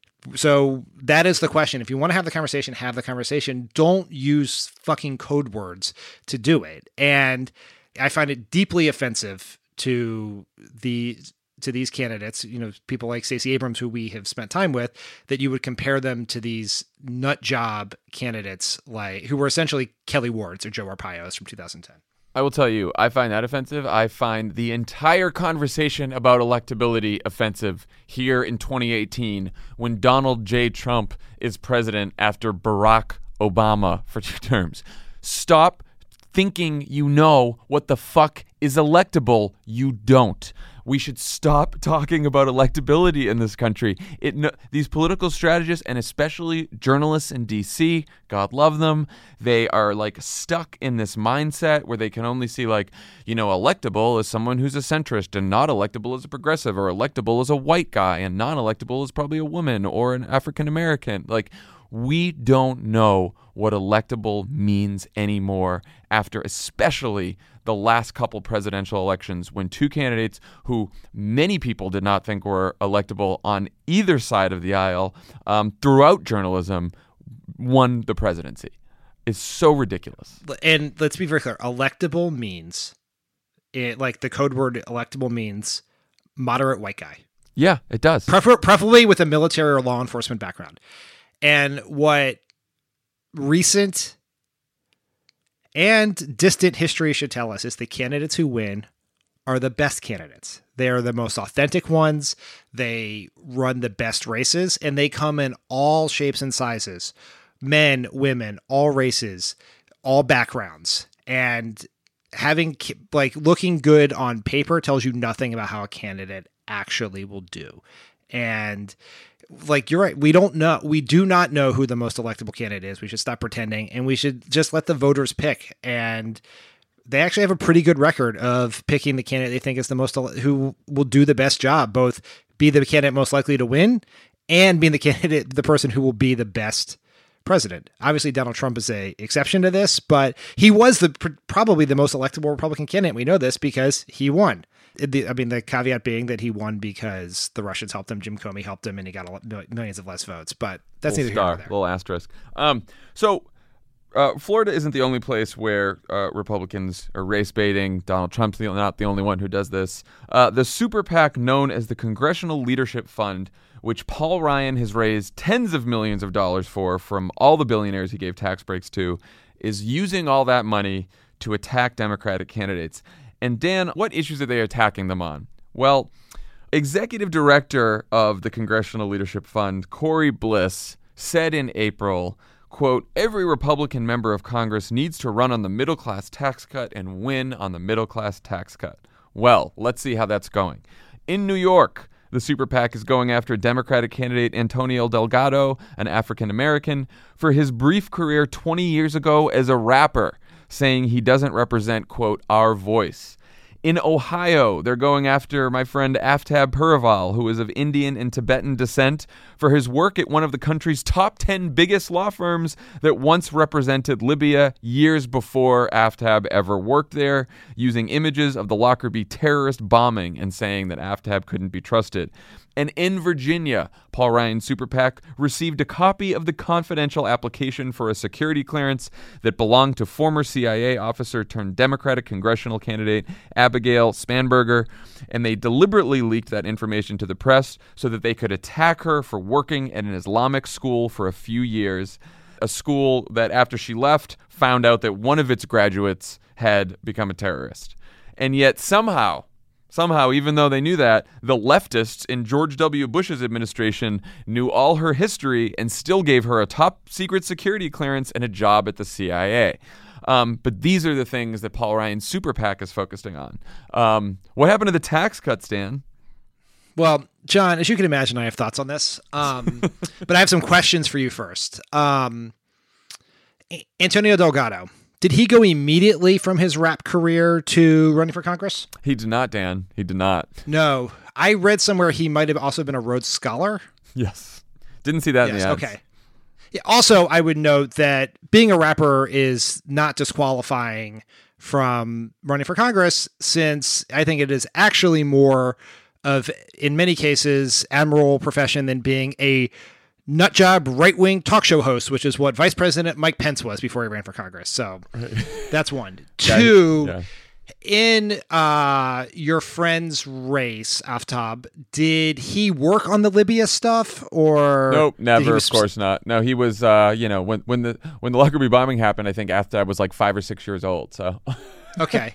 so that is the question. If you want to have the conversation, have the conversation. Don't use fucking code words to do it. And I find it deeply offensive to the to these candidates, you know, people like Stacey Abrams, who we have spent time with, that you would compare them to these nut job candidates like who were essentially Kelly Wards or Joe Arpaio's from two thousand ten. I will tell you, I find that offensive. I find the entire conversation about electability offensive here in twenty eighteen when Donald J. Trump is president after Barack Obama for two terms. Stop thinking you know what the fuck is electable. You don't. We should stop talking about electability in this country. It no, these political strategists, and especially journalists in D C, God love them, they are like stuck in this mindset where they can only see like, you know, electable as someone who's a centrist and not electable as a progressive, or electable as a white guy and non-electable as probably a woman or an African American. Like, we don't know what electable means anymore after especially the last couple presidential elections when two candidates who many people did not think were electable on either side of the aisle um, throughout journalism won the presidency. It's so ridiculous. And let's be very clear. Electable means, it, like the code word electable means moderate white guy. Yeah, it does. Prefer- preferably with a military or law enforcement background. And what recent and distant history should tell us is the candidates who win are the best candidates. They are the most authentic ones. They run the best races, and they come in all shapes and sizes. Men, women, all races, all backgrounds. And having, like, looking good on paper tells you nothing about how a candidate actually will do. And like, you're right. We don't know. We do not know who the most electable candidate is. We should stop pretending, and we should just let the voters pick. And they actually have a pretty good record of picking the candidate they think is the most, who will do the best job, both be the candidate most likely to win and being the candidate, the person who will be the best president. Obviously, Donald Trump is a exception to this, but he was the probably the most electable Republican candidate. We know this because he won. I mean, the caveat being that he won because the Russians helped him, Jim Comey helped him, and he got a, millions of less votes. But that's neither here nor there. Little asterisk. Um, so uh, Florida isn't the only place where uh, Republicans are race baiting. Donald Trump's the, not the only one who does this. Uh, the super PAC known as the Congressional Leadership Fund, which Paul Ryan has raised tens of millions of dollars for from all the billionaires he gave tax breaks to, is using all that money to attack Democratic candidates. And Dan, what issues are they attacking them on? Well, Executive Director of the Congressional Leadership Fund, Corey Bliss, said in April, quote, "Every Republican member of Congress needs to run on the middle-class tax cut and win on the middle-class tax cut." Well, let's see how that's going. In New York, the super PAC is going after Democratic candidate Antonio Delgado, an African-American, for his brief career twenty years ago as a rapper, saying he doesn't represent, quote, "our voice." In Ohio, they're going after my friend Aftab Purval, who is of Indian and Tibetan descent, for his work at one of the country's top ten biggest law firms that once represented Libya years before Aftab ever worked there, using images of the Lockerbie terrorist bombing and saying that Aftab couldn't be trusted. And in Virginia, Paul Ryan's Super PAC received a copy of the confidential application for a security clearance that belonged to former C I A officer turned Democratic congressional candidate Abigail Spanberger, and they deliberately leaked that information to the press so that they could attack her for working at an Islamic school for a few years, a school that after she left found out that one of its graduates had become a terrorist. And yet somehow... Somehow, even though they knew that, the leftists in George W. Bush's administration knew all her history and still gave her a top secret security clearance and a job at the C I A. Um, but these are the things that Paul Ryan's Super PAC is focusing on. Um, what happened to the tax cuts, Dan? Well, John, as you can imagine, I have thoughts on this. Um, but I have some questions for you first. Um, Antonio Delgado. Did he go immediately from his rap career to running for Congress? He did not, Dan. He did not. No. I read somewhere he might have also been a Rhodes Scholar. Yes. Didn't see that yes, in the ads. Okay. Yeah, also, I would note that being a rapper is not disqualifying from running for Congress, since I think it is actually more of, in many cases, admirable profession than being a nutjob right-wing talk show host, which is what Vice President Mike Pence was before he ran for Congress. So that's one. Two, yeah. In uh, your friend's race, Aftab, did he work on the Libya stuff, or nope, never. Was... Of course not. No, he was. Uh, you know, when when the when the Lockerbie bombing happened, I think Aftab was like five or six years old. So okay,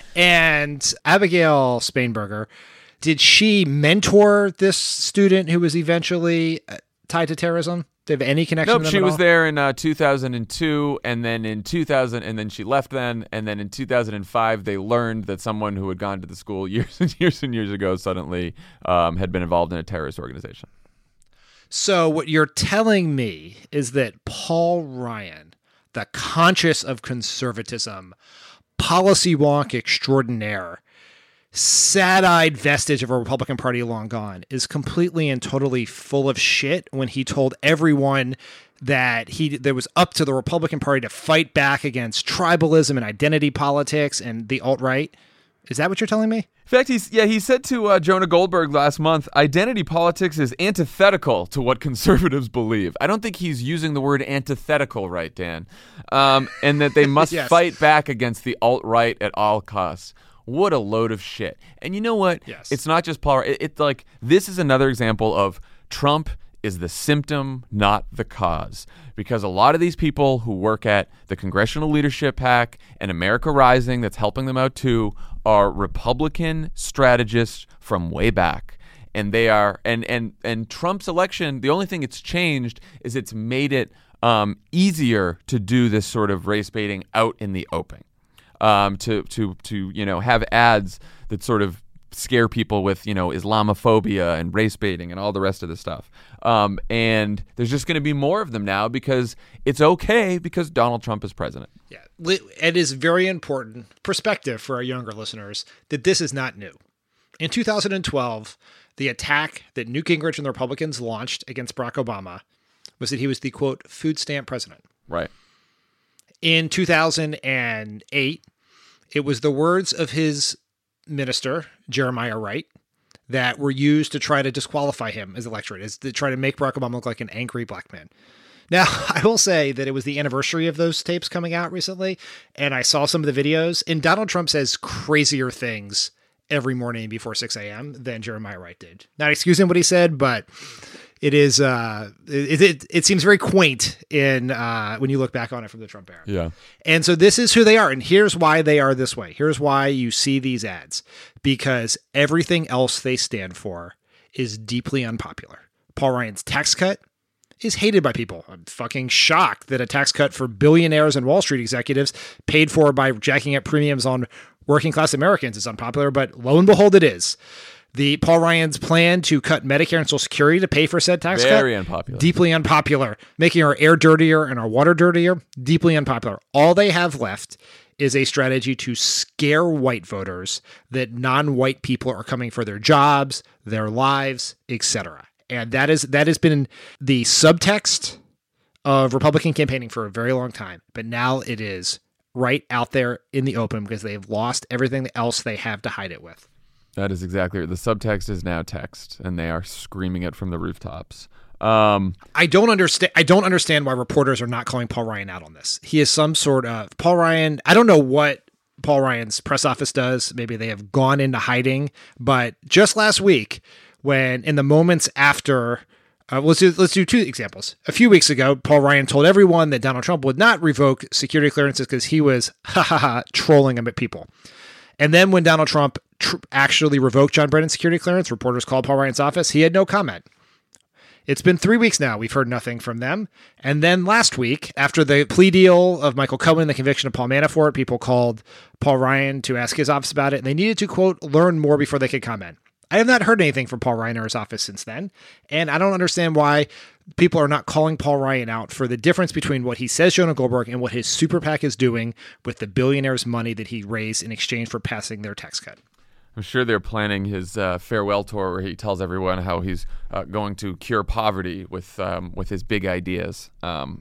and Abigail Spanberger, did she mentor this student who was eventually tied to terrorism? Did they have any connection? Nope, with them she at was all? there in uh, two thousand two, and then in two thousand, and then she left then, and then in two thousand five, they learned that someone who had gone to the school years and years and years ago suddenly um, had been involved in a terrorist organization. So what you're telling me is that Paul Ryan, the conscious of conservatism, policy wonk extraordinaire, sad-eyed vestige of a Republican Party long gone, is completely and totally full of shit when he told everyone that he that was up to the Republican Party to fight back against tribalism and identity politics and the alt-right. Is that what you're telling me? In fact, he's yeah, he said to uh, Jonah Goldberg last month, identity politics is antithetical to what conservatives believe. I don't think he's using the word antithetical right, Dan. Um, and that they must yes. fight back against the alt-right at all costs. What a load of shit. And you know what? Yes. It's not just Paul. It, it's like, this is another example of Trump is the symptom, not the cause. Because a lot of these people who work at the Congressional Leadership PAC and America Rising, that's helping them out too, are Republican strategists from way back. And they are, and, and, and Trump's election, the only thing it's changed is it's made it um, easier to do this sort of race baiting out in the open. Um, to to to you know have ads that sort of scare people with you know Islamophobia and race baiting and all the rest of the stuff. Um, and there's just going to be more of them now because it's okay because Donald Trump is president. Yeah, it is very important perspective for our younger listeners that this is not new. In two thousand twelve, the attack that Newt Gingrich and the Republicans launched against Barack Obama was that he was the quote food stamp president. Right. In two thousand eight, it was the words of his minister, Jeremiah Wright, that were used to try to disqualify him as electorate, as to try to make Barack Obama look like an angry black man. Now, I will say that it was the anniversary of those tapes coming out recently, and I saw some of the videos, and Donald Trump says crazier things every morning before six a.m. than Jeremiah Wright did. Not excusing what he said, but it is uh, it, it it seems very quaint in uh, when you look back on it from the Trump era. Yeah. And so this is who they are, and here's why they are this way. Here's why you see these ads, because everything else they stand for is deeply unpopular. Paul Ryan's tax cut is hated by people. I'm fucking shocked that a tax cut for billionaires and Wall Street executives paid for by jacking up premiums on working class Americans is unpopular, but lo and behold, it is. The Paul Ryan's plan to cut Medicare and Social Security to pay for said tax Very cut, Very unpopular. Deeply unpopular. Making our air dirtier and our water dirtier, deeply unpopular. All they have left is a strategy to scare white voters that non-white people are coming for their jobs, their lives, et cetera. And that is that has been the subtext of Republican campaigning for a very long time. But now it is right out there in the open because they've lost everything else they have to hide it with. That is exactly right. The subtext is now text, and they are screaming it from the rooftops. Um, I don't understand. I don't understand why reporters are not calling Paul Ryan out on this. He is some sort of Paul Ryan. I don't know what Paul Ryan's press office does. Maybe they have gone into hiding. But just last week, when in the moments after, uh, let's do let's do two examples. A few weeks ago, Paul Ryan told everyone that Donald Trump would not revoke security clearances because he was ha ha ha trolling them at people. And then when Donald Trump tr- actually revoked John Brennan's security clearance, reporters called Paul Ryan's office. He had no comment. It's been three weeks now. We've heard nothing from them. And then last week, after the plea deal of Michael Cohen, the conviction of Paul Manafort, people called Paul Ryan to ask his office about it. And they needed to, quote, learn more before they could comment. I have not heard anything from Paul Ryan or his office since then. And I don't understand why people are not calling Paul Ryan out for the difference between what he says, Jonah Goldberg, and what his super PAC is doing with the billionaires' money that he raised in exchange for passing their tax cut. I'm sure they're planning his uh, farewell tour where he tells everyone how he's uh, going to cure poverty with um, with his big ideas. Um,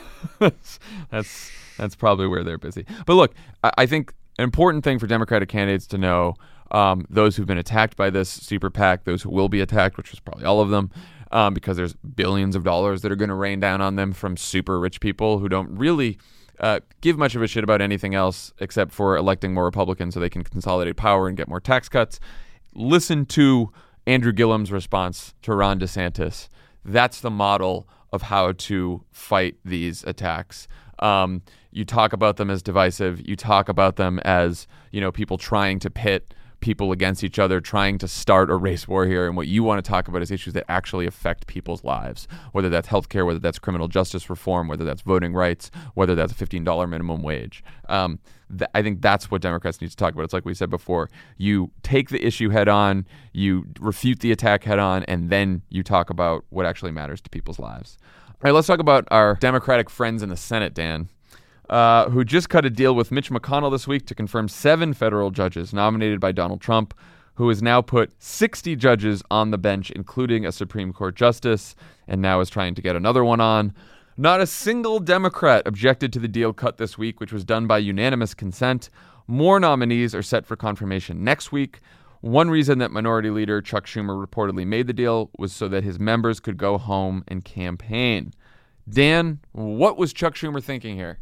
that's that's probably where they're busy. But look, I, I think an important thing for Democratic candidates to know, um, those who've been attacked by this super PAC, those who will be attacked, which is probably all of them, um, because there's billions of dollars that are going to rain down on them from super rich people who don't really Uh, give much of a shit about anything else except for electing more Republicans so they can consolidate power and get more tax cuts. Listen to Andrew Gillum's response to Ron DeSantis. That's the model of how to fight these attacks. Um, you talk about them as divisive. You talk about them as, you know, people trying to pit people against each other, trying to start a race war here. And what you want to talk about is issues that actually affect people's lives, whether that's healthcare, whether that's criminal justice reform, whether that's voting rights, whether that's a fifteen dollars minimum wage. Um, th- I think that's what Democrats need to talk about. It's like we said before, you take the issue head on, you refute the attack head on, and then you talk about what actually matters to people's lives. All right, let's talk about our Democratic friends in the Senate, Dan. Uh, who just cut a deal with Mitch McConnell this week to confirm seven federal judges nominated by Donald Trump, who has now put sixty judges on the bench, including a Supreme Court justice, and now is trying to get another one on. Not a single Democrat objected to the deal cut this week, which was done by unanimous consent. More nominees are set for confirmation next week. One reason that Minority Leader Chuck Schumer reportedly made the deal was so that his members could go home and campaign. Dan, what was Chuck Schumer thinking here?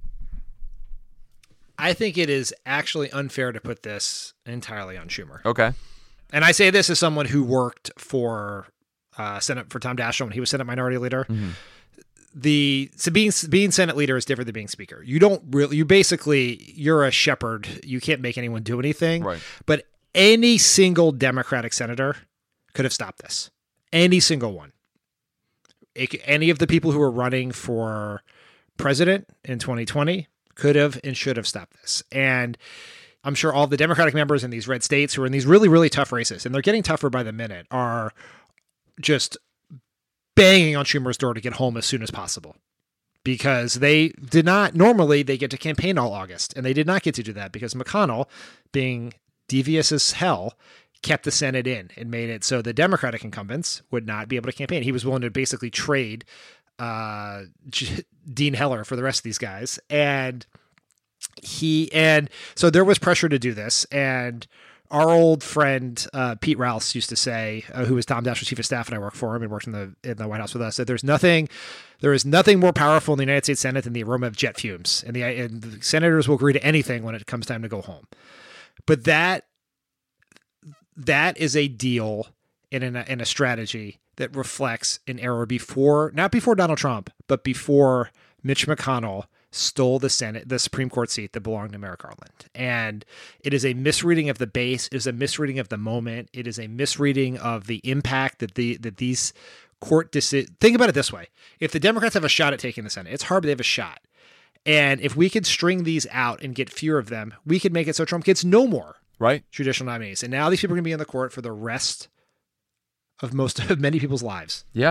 I think it is actually unfair to put this entirely on Schumer. Okay. And I say this as someone who worked for uh, Senate for Tom Daschle when he was Senate Minority Leader. Mm-hmm. The so being being Senate Leader is different than being Speaker. You don't really, you basically, you're a shepherd. You can't make anyone do anything. Right. But any single Democratic senator could have stopped this. Any single one. It, any of the people who were running for president in twenty twenty could have and should have stopped this. And I'm sure all the Democratic members in these red states who are in these really, really tough races, and they're getting tougher by the minute, are just banging on Schumer's door to get home as soon as possible. Because they did not, normally they get to campaign all August, and they did not get to do that because McConnell, being devious as hell, kept the Senate in and made it so the Democratic incumbents would not be able to campaign. He was willing to basically trade uh J- Dean Heller for the rest of these guys, and he and so there was pressure to do this. And our old friend uh Pete Rouse used to say, uh, who was Tom Daschle's chief of staff, and I worked for him and worked in the in the White House with us, that there's nothing there is nothing more powerful in the United States Senate than the aroma of jet fumes, and the and the senators will agree to anything when it comes time to go home. But that that is a deal in a, in a strategy that reflects an era before, not before Donald Trump, but before Mitch McConnell stole the Senate, the Supreme Court seat that belonged to Merrick Garland. And it is a misreading of the base. It is a misreading of the moment. It is a misreading of the impact that the that these court decisions. Think about it this way: if the Democrats have a shot at taking the Senate, it's hard, but they have a shot. And if we could string these out and get fewer of them, we could make it so Trump gets no more right judicial nominees. And now these people are going to be in the court for the rest of most of many people's lives. Yeah.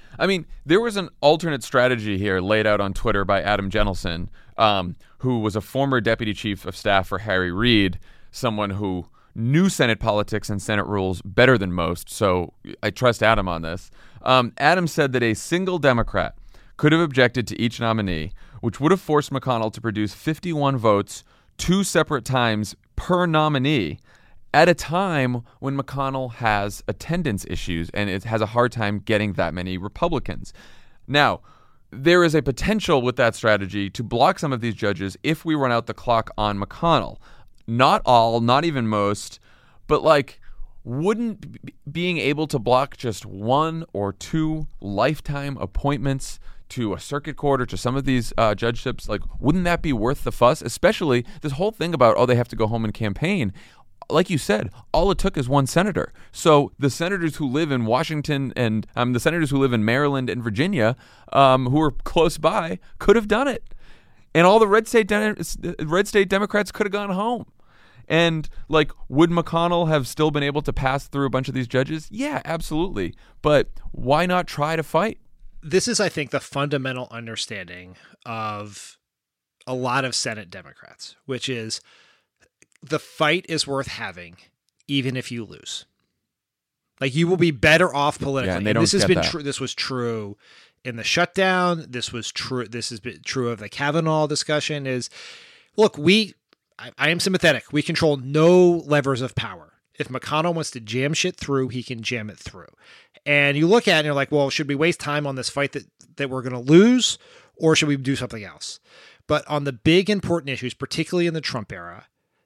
I mean, there was an alternate strategy here laid out on Twitter by Adam Gentelson, um, who was a former deputy chief of staff for Harry Reid, someone who knew Senate politics and Senate rules better than most, so I trust Adam on this. Um, Adam said that a single Democrat could have objected to each nominee, which would have forced McConnell to produce fifty-one votes two separate times per nominee at a time when McConnell has attendance issues and it has a hard time getting that many Republicans. Now, there is a potential with that strategy to block some of these judges if we run out the clock on McConnell. Not all, not even most, but like, wouldn't b- being able to block just one or two lifetime appointments to a circuit court or to some of these uh, judgeships, like, wouldn't that be worth the fuss? Especially this whole thing about, oh, they have to go home and campaign. Like you said, all it took is one senator. So the senators who live in Washington and um, the senators who live in Maryland and Virginia, um, who are close by, could have done it. And all the red state de- red state Democrats could have gone home. And, like, would McConnell have still been able to pass through a bunch of these judges? Yeah, absolutely. But why not try to fight? This is, I think, the fundamental understanding of a lot of Senate Democrats, which is the fight is worth having, even if you lose. Like, you will be better off politically. Yeah, and they and don't this has get been that. true. This was true in the shutdown. This was true. This has been true of the Kavanaugh discussion. Is look, we. I, I am sympathetic. We control no levers of power. If McConnell wants to jam shit through, he can jam it through. And you look at it and you're like, well, should we waste time on this fight that, that we're going to lose, or should we do something else? But on the big important issues, particularly in the Trump era,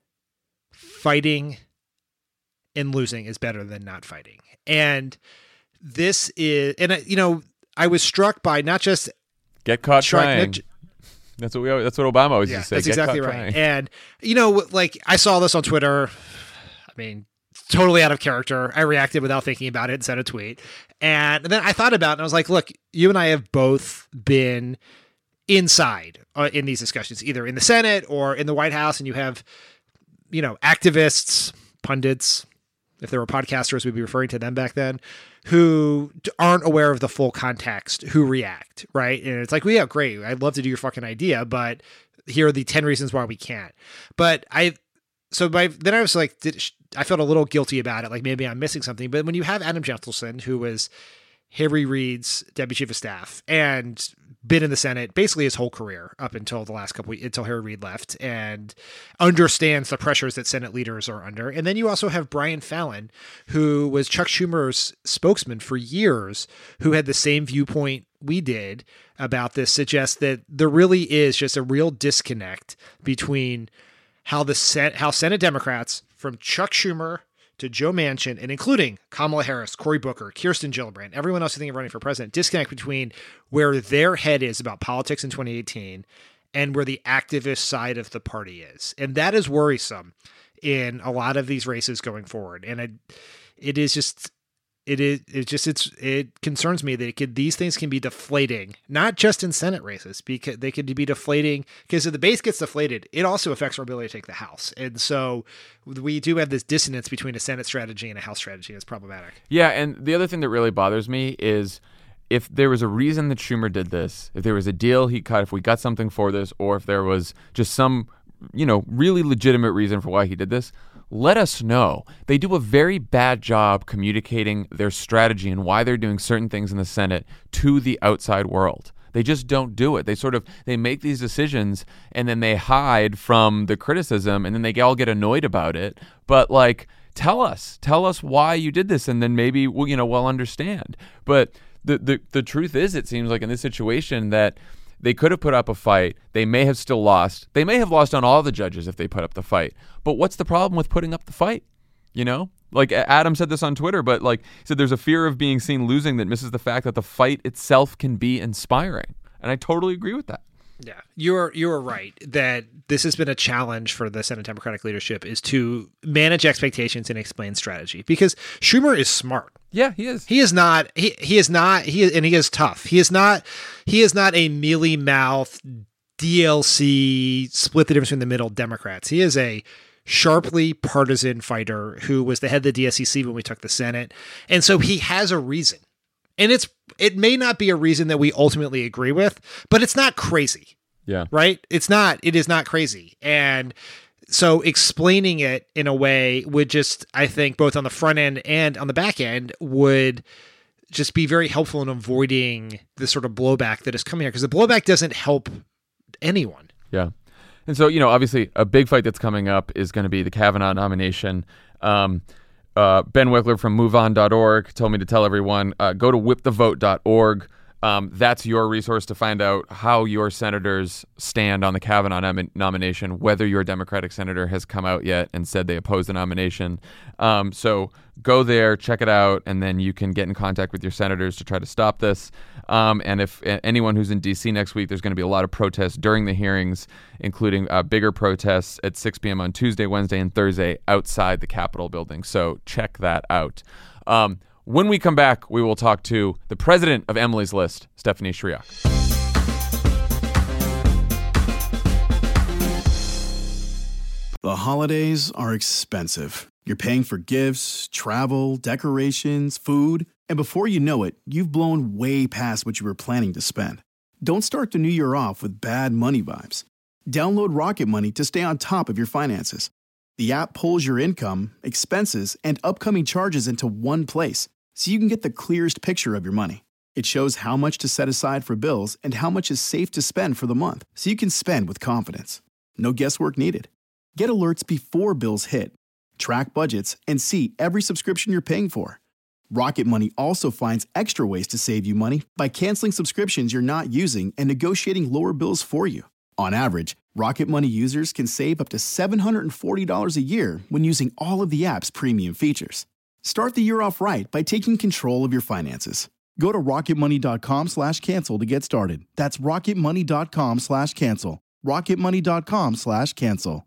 fighting and losing is better than not fighting. And this is, and you know, I was struck by not just Get caught struck, trying. not, That's what we. Always, that's what Obama always yeah, used to say. that's Get exactly caught right. trying. And you know, like I saw this on Twitter. I mean, totally out of character. I reacted without thinking about it and sent a tweet. And then I thought about it and I was like, look, you and I have both been inside uh, in these discussions, either in the Senate or in the White House. And you have, you know, activists, pundits, if there were podcasters, we'd be referring to them back then, who aren't aware of the full context, who react, right? And it's like, well, yeah, great. I'd love to do your fucking idea, but here are the ten reasons why we can't. But I, so by, then I was like, did, I felt a little guilty about it. Like maybe I'm missing something. But when you have Adam Gentelson, who was Harry Reid's deputy chief of staff and been in the Senate basically his whole career up until the last couple weeks, until Harry Reid left, and understands the pressures that Senate leaders are under. And then you also have Brian Fallon, who was Chuck Schumer's spokesman for years, who had the same viewpoint we did about this, suggests that there really is just a real disconnect between how the Sen- how Senate Democrats, from Chuck Schumer to Joe Manchin, and including Kamala Harris, Cory Booker, Kirsten Gillibrand, everyone else who think of running for president, disconnect between where their head is about politics in twenty eighteen and where the activist side of the party is. And that is worrisome in a lot of these races going forward. And it, it is just, it is, it just, it's, it concerns me that it could, these things can be deflating, not just in Senate races, because they could be deflating because if the base gets deflated, it also affects our ability to take the House. And so we do have this dissonance between a Senate strategy and a House strategy. It's problematic. Yeah, and the other thing that really bothers me is if there was a reason that Schumer did this, if there was a deal he cut, if we got something for this, or if there was just some, you know, really legitimate reason for why he did this, let us know. They do a very bad job communicating their strategy and why they're doing certain things in the Senate to the outside world. They just don't do it. They sort of, they make these decisions and then they hide from the criticism and then they all get annoyed about it. But like, tell us, tell us why you did this and then maybe we'll, you know, we'll understand. But the, the, the truth is, it seems like in this situation that they could have put up a fight. They may have still lost. They may have lost on all the judges if they put up the fight. But what's the problem with putting up the fight? You know? Like Adam said this on Twitter, but like he said, there's a fear of being seen losing that misses the fact that the fight itself can be inspiring. And I totally agree with that. Yeah, you're you're right that this has been a challenge for the Senate Democratic leadership is to manage expectations and explain strategy because Schumer is smart. Yeah, he is. He is not. He he is not. He is, and he is tough. He is not. He is not a mealy mouth D L C split the difference in the middle Democrats. He is a sharply partisan fighter who was the head of the D S C C when we took the Senate, and so he has a reason. And it's it may not be a reason that we ultimately agree with, but it's not crazy. Yeah. Right? It's not. It is not crazy. And so explaining it in a way would just, I think, both on the front end and on the back end would just be very helpful in avoiding the sort of blowback that is coming here, because the blowback doesn't help anyone. Yeah. And so, you know, obviously a big fight that's coming up is going to be the Kavanaugh nomination. Um, uh, Ben Wickler from move on dot org told me to tell everyone, uh, go to whip the vote dot org. Um, that's your resource to find out how your senators stand on the Kavanaugh nom- nomination, whether your Democratic senator has come out yet and said they oppose the nomination. Um, so go there, check it out, and then you can get in contact with your senators to try to stop this. Um, and if uh, anyone who's in D C next week, there's going to be a lot of protests during the hearings, including uh, bigger protests at six p.m. on Tuesday, Wednesday, and Thursday outside the Capitol building. So check that out. Um, When we come back, we will talk to the president of Emily's List, Stephanie Shriak. The holidays are expensive. You're paying for gifts, travel, decorations, food, and before you know it, you've blown way past what you were planning to spend. Don't start the new year off with bad money vibes. Download Rocket Money to stay on top of your finances. The app pulls your income, expenses, and upcoming charges into one place, so you can get the clearest picture of your money. It shows how much to set aside for bills and how much is safe to spend for the month, so you can spend with confidence. No guesswork needed. Get alerts before bills hit. Track budgets and see every subscription you're paying for. Rocket Money also finds extra ways to save you money by canceling subscriptions you're not using and negotiating lower bills for you. On average, Rocket Money users can save up to seven hundred forty dollars a year when using all of the app's premium features. Start the year off right by taking control of your finances. Go to rocketmoney.com slash cancel to get started. That's rocketmoney.com slash cancel. rocketmoney.com slash cancel.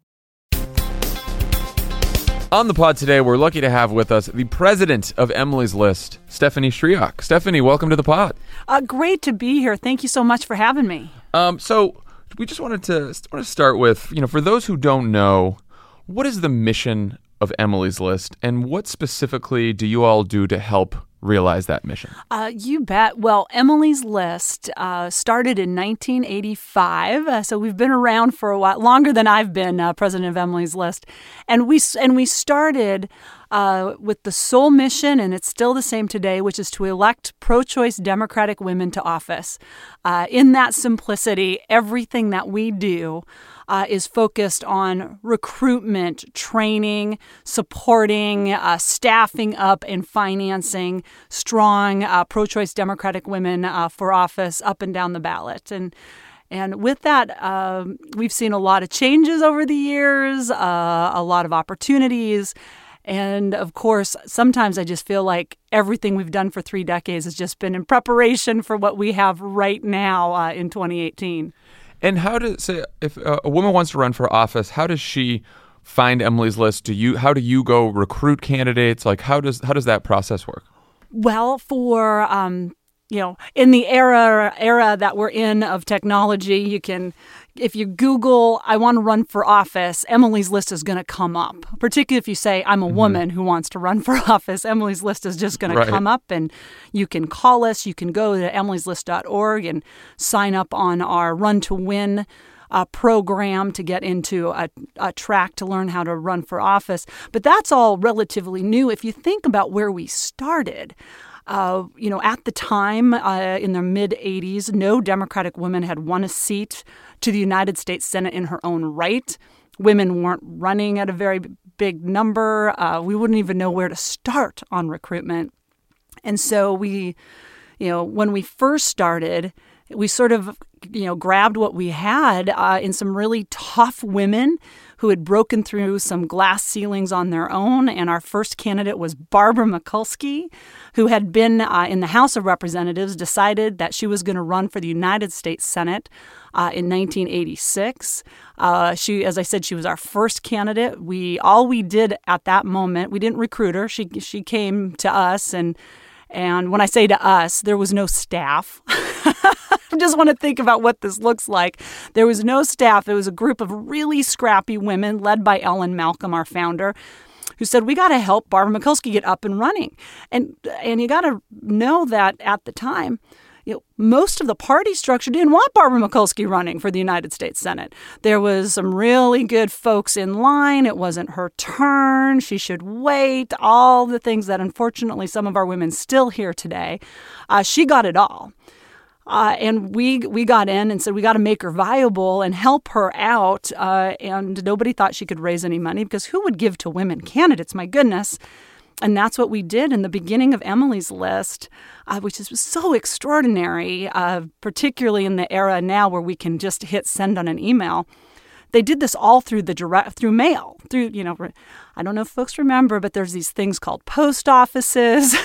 On the pod today, we're lucky to have with us the president of Emily's List, Stephanie Shriak. Stephanie, welcome to the pod. Uh, great to be here. Thank you so much for having me. Um, so we just wanted to, want to start with, you know, for those who don't know, what is the mission of Emily's List, and what specifically do you all do to help realize that mission? Uh, you bet. Well, Emily's List uh, started in nineteen eighty-five, uh, so we've been around for a while, longer than I've been uh, president of Emily's List, and we and we started uh, with the sole mission, and it's still the same today, which is to elect pro-choice Democratic women to office. Uh, in that simplicity, everything that we do Uh, is focused on recruitment, training, supporting, uh, staffing up, and financing strong uh, pro-choice Democratic women uh, for office up and down the ballot. And and with that, uh, we've seen a lot of changes over the years, uh, a lot of opportunities. And of course, sometimes I just feel like everything we've done for three decades has just been in preparation for what we have right now uh, in twenty eighteen. And how does, say, if uh, a woman wants to run for office, how does she find Emily's List? Do you, how do you go recruit candidates? Like, how does how does that process work? Well, for um, you know, in the era era that we're in of technology, you can, if you Google, I want to run for office, Emily's List is going to come up. Particularly if you say, I'm a mm-hmm. woman who wants to run for office, Emily's List is just going right. to come up, and you can call us. You can go to emilys list dot org and sign up on our Run to Win uh, program to get into a, a track to learn how to run for office. But that's all relatively new. If you think about where we started, Uh, you know, at the time, uh, in the mid-eighties, no Democratic woman had won a seat to the United States Senate in her own right. Women weren't running at a very big number. Uh, we wouldn't even know where to start on recruitment. And so we, you know, when we first started, we sort of, you know, grabbed what we had uh, in some really tough women who had broken through some glass ceilings on their own. And our first candidate was Barbara Mikulski, who had been uh, in the House of Representatives, decided that she was going to run for the United States Senate uh, in nineteen eighty-six. Uh, she, as I said, she was our first candidate. We all we did at that moment, we didn't recruit her. She she came to us, and and when I say to us, there was no staff. I just want to think about what this looks like. There was no staff. It was a group of really scrappy women led by Ellen Malcolm, our founder. who said, we got to help Barbara Mikulski get up and running. And and you got to know that at the time, you know, most of the party structure didn't want Barbara Mikulski running for the United States Senate. There was some really good folks in line. It wasn't her turn. She should wait. All the things that, unfortunately, some of our women still hear today. Uh, she got it all. Uh, and we we got in and said, we got to make her viable and help her out. Uh, and nobody thought she could raise any money, because who would give to women candidates? My goodness. And that's what we did in the beginning of Emily's List, uh, which is so extraordinary, uh, particularly in the era now where we can just hit send on an email. They did this all through the direct, through mail, through, you know, I don't know if folks remember, but there's these things called post offices.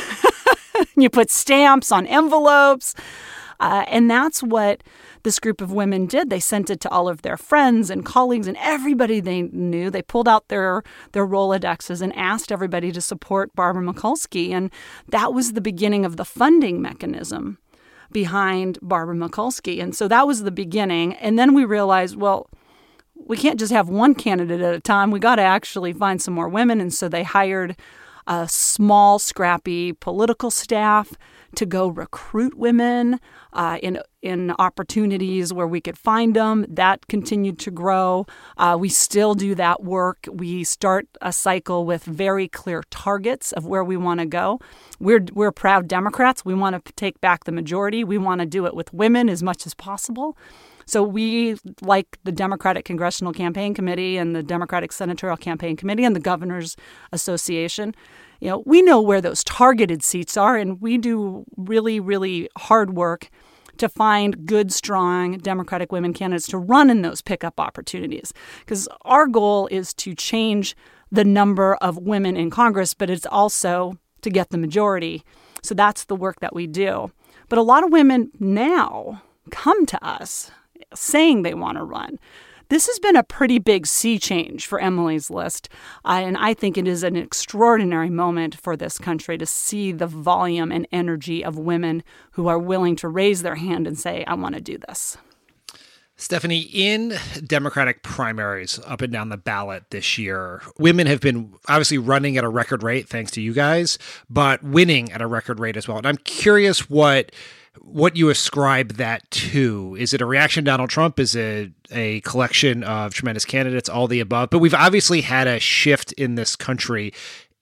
You put stamps on envelopes. Uh, and that's what this group of women did. They sent it to all of their friends and colleagues and everybody they knew. They pulled out their, their Rolodexes and asked everybody to support Barbara Mikulski. And that was the beginning of the funding mechanism behind Barbara Mikulski. And so that was the beginning. And then we realized, well, we can't just have one candidate at a time. We got to actually find some more women. And so they hired a small, scrappy political staff to go recruit women uh, in in opportunities where we could find them. That continued to grow. Uh, we still do that work. We start a cycle with very clear targets of where we want to go. We're we're proud Democrats. We want to take back the majority. We want to do it with women as much as possible. So we, like the Democratic Congressional Campaign Committee and the Democratic Senatorial Campaign Committee and the Governors Association, you know, we know where those targeted seats are, and we do really, really hard work to find good, strong Democratic women candidates to run in those pickup opportunities. Because our goal is to change the number of women in Congress, but it's also to get the majority. So that's the work that we do. But a lot of women now come to us saying they want to run. This has been a pretty big sea change for Emily's List, uh, and I think it is an extraordinary moment for this country to see the volume and energy of women who are willing to raise their hand and say, I want to do this. Stephanie, in Democratic primaries up and down the ballot this year, women have been obviously running at a record rate, thanks to you guys, but winning at a record rate as well. And I'm curious what what you ascribe that to. Is it a reaction to Donald Trump? Is it a collection of tremendous candidates, all the above? But we've obviously had a shift in this country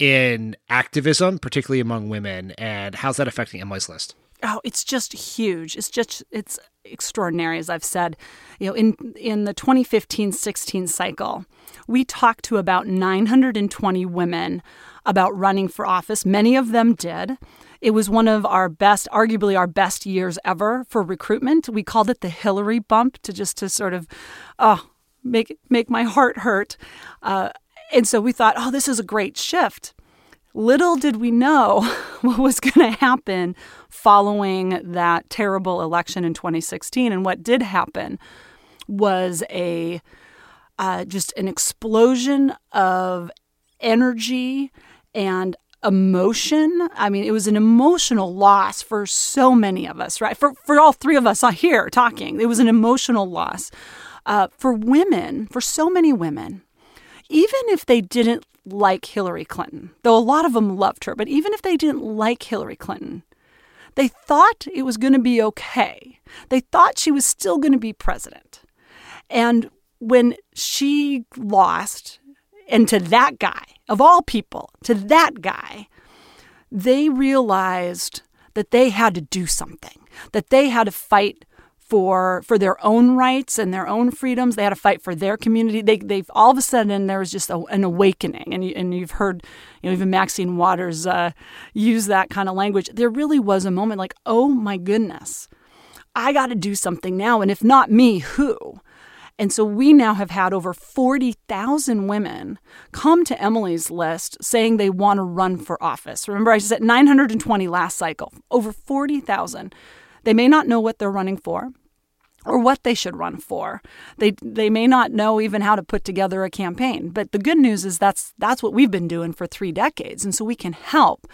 in activism, particularly among women. And how's that affecting Emily's List? Oh, it's just huge. It's just, it's extraordinary, as I've said. You know, in in the twenty fifteen sixteen cycle, we talked to about nine hundred twenty women about running for office. Many of them did. It was one of our best, arguably our best years ever for recruitment. We called it the Hillary bump to just to sort of, oh, make make my heart hurt. Uh, and so we thought, oh, this is a great shift. Little did we know what was going to happen following that terrible election in twenty sixteen. And what did happen was a uh, just an explosion of energy and emotion. I mean, it was an emotional loss for so many of us, right? For for all three of us here talking, it was an emotional loss. Uh, for women, for so many women, even if they didn't like Hillary Clinton, though a lot of them loved her, but even if they didn't like Hillary Clinton, they thought it was going to be okay. They thought she was still going to be president. And when she lost, and to that guy, of all people, to that guy, they realized that they had to do something, that they had to fight for for their own rights and their own freedoms. They had to fight for their community. They they've all of a sudden there was just a, an awakening, and you, and you've heard, you know, even Maxine Waters uh, use that kind of language. There really was a moment like, oh my goodness, I got to do something now, and if not me, who? And so we now have had over forty thousand women come to Emily's List saying they want to run for office. Remember, I said nine hundred twenty last cycle, over forty thousand. They may not know what they're running for or what they should run for. They they may not know even how to put together a campaign. But the good news is that's that's what we've been doing for three decades. And so we can help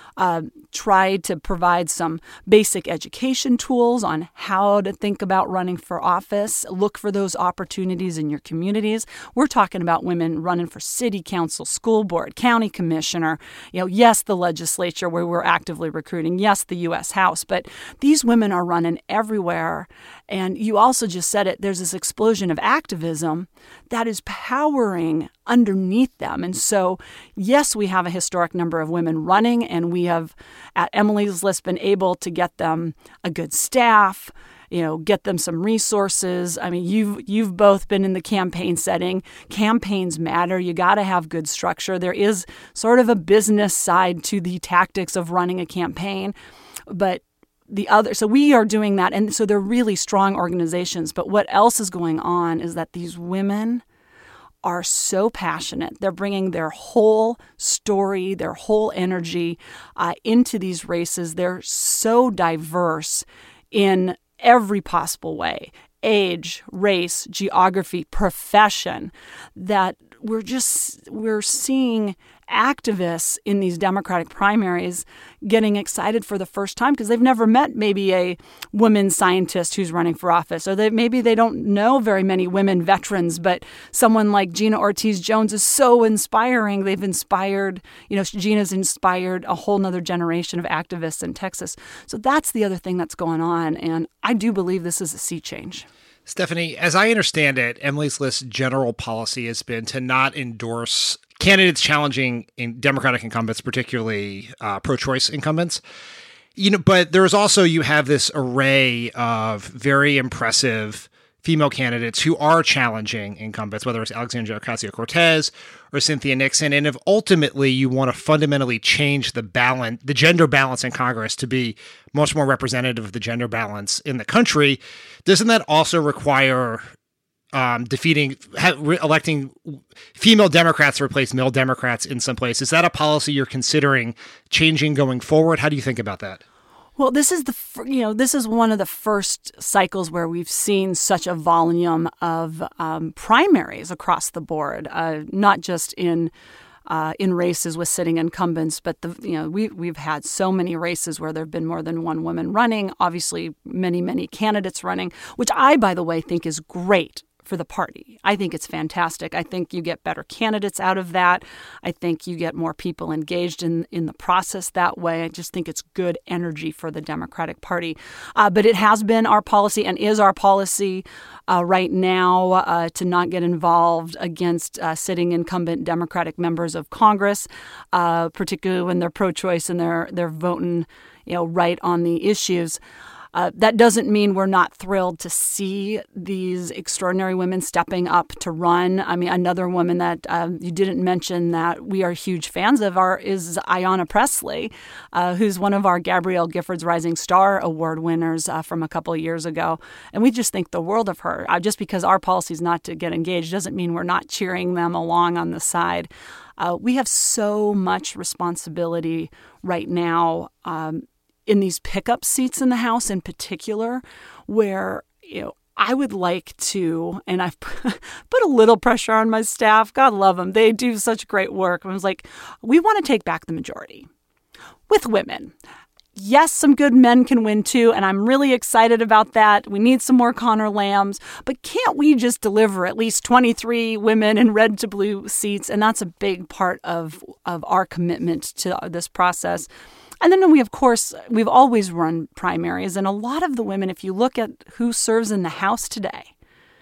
uh, tried to provide some basic education tools on how to think about running for office. Look for those opportunities in your communities. We're talking about women running for city council, school board, county commissioner, you know, yes, the legislature where we're actively recruiting, yes, the U S House, but these women are running everywhere. And you also just said it, there's this explosion of activism that is powering underneath them. And so, yes, we have a historic number of women running, and we have, at Emily's List, been able to get them a good staff, you know, get them some resources. I mean, you've you've both been in the campaign setting. Campaigns matter. You got to have good structure. There is sort of a business side to the tactics of running a campaign, but the other, so we are doing that, and so they're really strong organizations. But what else is going on is that these women are so passionate. They're bringing their whole story, their whole energy uh, into these races. They're so diverse in every possible way: age, race, geography, profession, that we're just, we're seeing activists in these Democratic primaries getting excited for the first time because they've never met maybe a woman scientist who's running for office, or they, maybe they don't know very many women veterans, but someone like Gina Ortiz-Jones is so inspiring. They've inspired, you know, Gina's inspired a whole nother generation of activists in Texas. So that's the other thing that's going on, and I do believe this is a sea change. Stephanie, as I understand it, Emily's List general policy has been to not endorse candidates challenging in Democratic incumbents, particularly uh, pro-choice incumbents. You know, but there's also, you have this array of very impressive female candidates who are challenging incumbents, whether it's Alexandria Ocasio-Cortez or Cynthia Nixon. And if ultimately you want to fundamentally change the balance, the gender balance in Congress to be much more representative of the gender balance in the country, doesn't that also require um, defeating, ha- re- electing female Democrats to replace male Democrats in some place? Is that a policy you're considering changing going forward? How do you think about that? Well, this is the you know this is one of the first cycles where we've seen such a volume of um, primaries across the board, uh, not just in uh, in races with sitting incumbents, but the you know we we've had so many races where there have been more than one woman running. Obviously, many many candidates running, which I, by the way, think is great for the party. I think it's fantastic. I think you get better candidates out of that. I think you get more people engaged in, in the process that way. I just think it's good energy for the Democratic Party. Uh, but it has been our policy and is our policy uh, right now uh, to not get involved against uh, sitting incumbent Democratic members of Congress, uh, particularly when they're pro-choice and they're they're voting, you know, right on the issues. Uh, that doesn't mean we're not thrilled to see these extraordinary women stepping up to run. I mean, another woman that um, you didn't mention that we are huge fans of are, is Ayanna Pressley, uh, who's one of our Gabrielle Giffords Rising Star Award winners uh, from a couple of years ago. And we just think the world of her. Uh, just because our policy is not to get engaged doesn't mean we're not cheering them along on the side. Uh, we have so much responsibility right now um, in these pickup seats in the House in particular, where, you know, I would like to, and I've put a little pressure on my staff. God love them. They do such great work. I was like, we want to take back the majority with women. Yes, some good men can win too, and I'm really excited about that. We need some more Connor Lambs, but can't we just deliver at least twenty-three women in red to blue seats? And that's a big part of, of our commitment to this process. And then we, of course, we've always run primaries. And a lot of the women, if you look at who serves in the House today,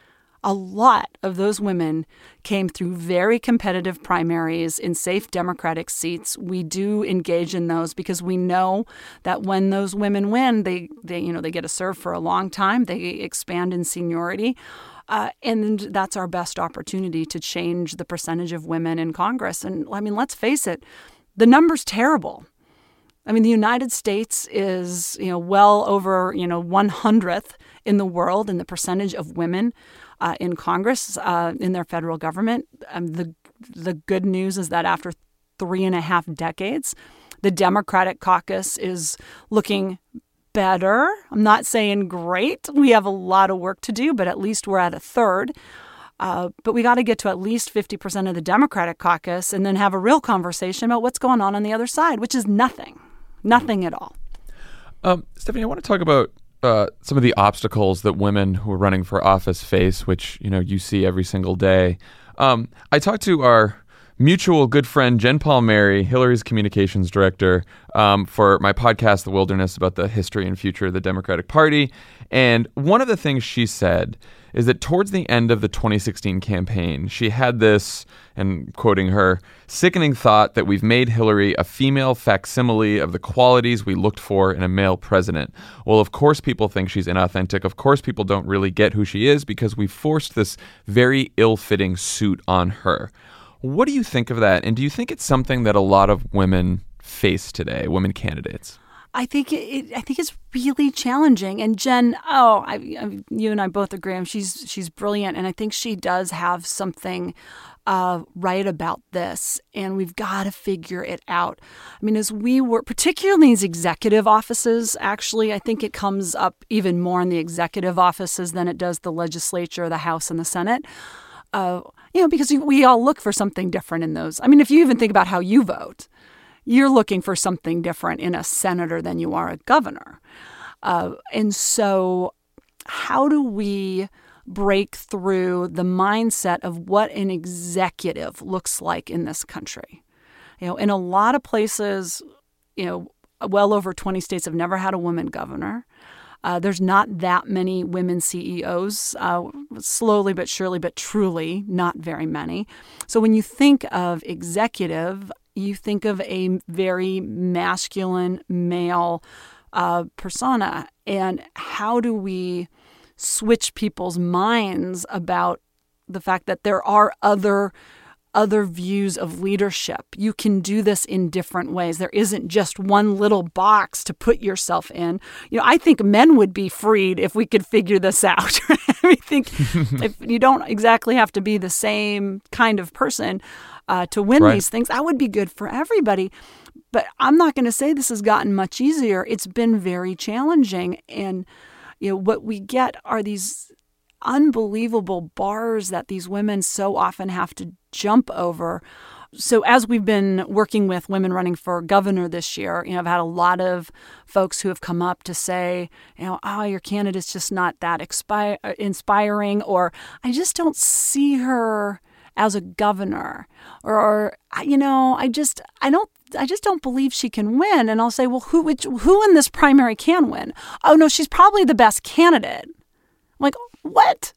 a lot of those women came through very competitive primaries in safe Democratic seats. We do engage in those because we know that when those women win, they, they you know, they get to serve for a long time. They expand in seniority. Uh, and that's our best opportunity to change the percentage of women in Congress. And I mean, let's face it, the number's terrible. I mean, the United States is, you know, well over, you know, one hundredth in the world in the percentage of women uh, in Congress, uh, in their federal government. Um, the the good news is that after three and a half decades, the Democratic caucus is looking better. I'm not saying great. We have a lot of work to do, but at least we're at a third. Uh, but we got to get to at least fifty percent of the Democratic caucus and then have a real conversation about what's going on on the other side, which is nothing. Nothing at all. Um, Stephanie, I want to talk about uh, some of the obstacles that women who are running for office face, which, you know, you see every single day. Um, I talked to our mutual good friend, Jen Palmieri, Hillary's communications director, um, for my podcast, The Wilderness, about the history and future of the Democratic Party. And one of the things she said is that towards the end of the twenty sixteen campaign, she had this, and quoting her, sickening thought that we've made Hillary a female facsimile of the qualities we looked for in a male president. Well, of course people think she's inauthentic. Of course people don't really get who she is because we forced this very ill-fitting suit on her. What do you think of that? And do you think it's something that a lot of women face today, women candidates? I think it, it, I think it's really challenging. And Jen, oh, I, I, you and I both agree. I mean, she's she's brilliant, and I think she does have something uh, right about this. And we've got to figure it out. I mean, as we work, particularly in these executive offices, actually, I think it comes up even more in the executive offices than it does the legislature, the House, and the Senate. Uh, you know, because we all look for something different in those. I mean, if you even think about how you vote, you're looking for something different in a senator than you are a governor. Uh, and so how do we break through the mindset of what an executive looks like in this country? You know, in a lot of places, you know, well over twenty states have never had a woman governor. Uh, there's not that many women C E Os, uh, slowly but surely, but truly not very many. So when you think of executive, you think of a very masculine male uh, persona. And how do we switch people's minds about the fact that there are other other views of leadership? You can do this in different ways. There isn't just one little box to put yourself in. You know, I think men would be freed if we could figure this out. I think if you don't exactly have to be the same kind of person uh, to win right. these things, that would be good for everybody. But I'm not going to say this has gotten much easier. It's been very challenging. And, you know, what we get are these unbelievable bars that these women so often have to jump over. So as we've been working with women running for governor this year, you know, I've had a lot of folks who have come up to say, you know, oh, your candidate's just not that expi- inspiring, or I just don't see her as a governor, or, or you know, I just, I don't, I just don't believe she can win. And I'll say, well, who, which, who in this primary can win? Oh no, she's probably the best candidate. I'm like, what?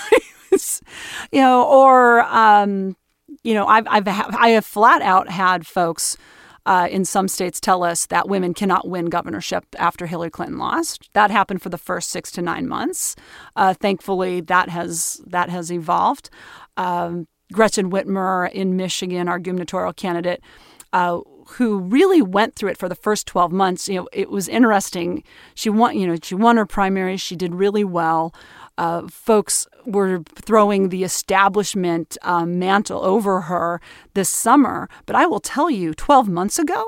you know, or, um, you know, I've, I've, I have flat out had folks uh, in some states tell us that women cannot win governorship after Hillary Clinton lost. That happened for the first six to nine months. Uh, thankfully, that has, that has evolved. Um, Gretchen Whitmer in Michigan, our gubernatorial candidate, uh, who really went through it for the first twelve months. You know, it was interesting. She won, you know, she won her primaries. She did really well. Uh, folks were throwing the establishment uh, mantle over her this summer. But I will tell you, twelve months ago,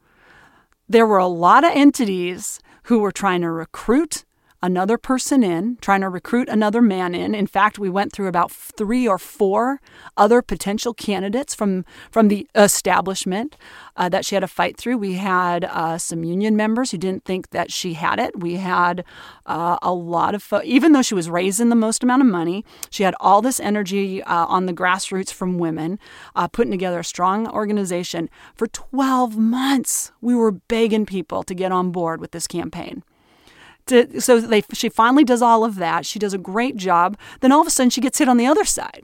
there were a lot of entities who were trying to recruit another person in, trying to recruit another man in. In fact, we went through about three or four other potential candidates from, from the establishment uh, that she had to fight through. We had uh, some union members who didn't think that she had it. We had uh, a lot of, fo- even though she was raising the most amount of money, she had all this energy uh, on the grassroots from women, uh, putting together a strong organization. For twelve months, we were begging people to get on board with this campaign. To, so they, she finally does all of that. She does a great job. Then all of a sudden she gets hit on the other side.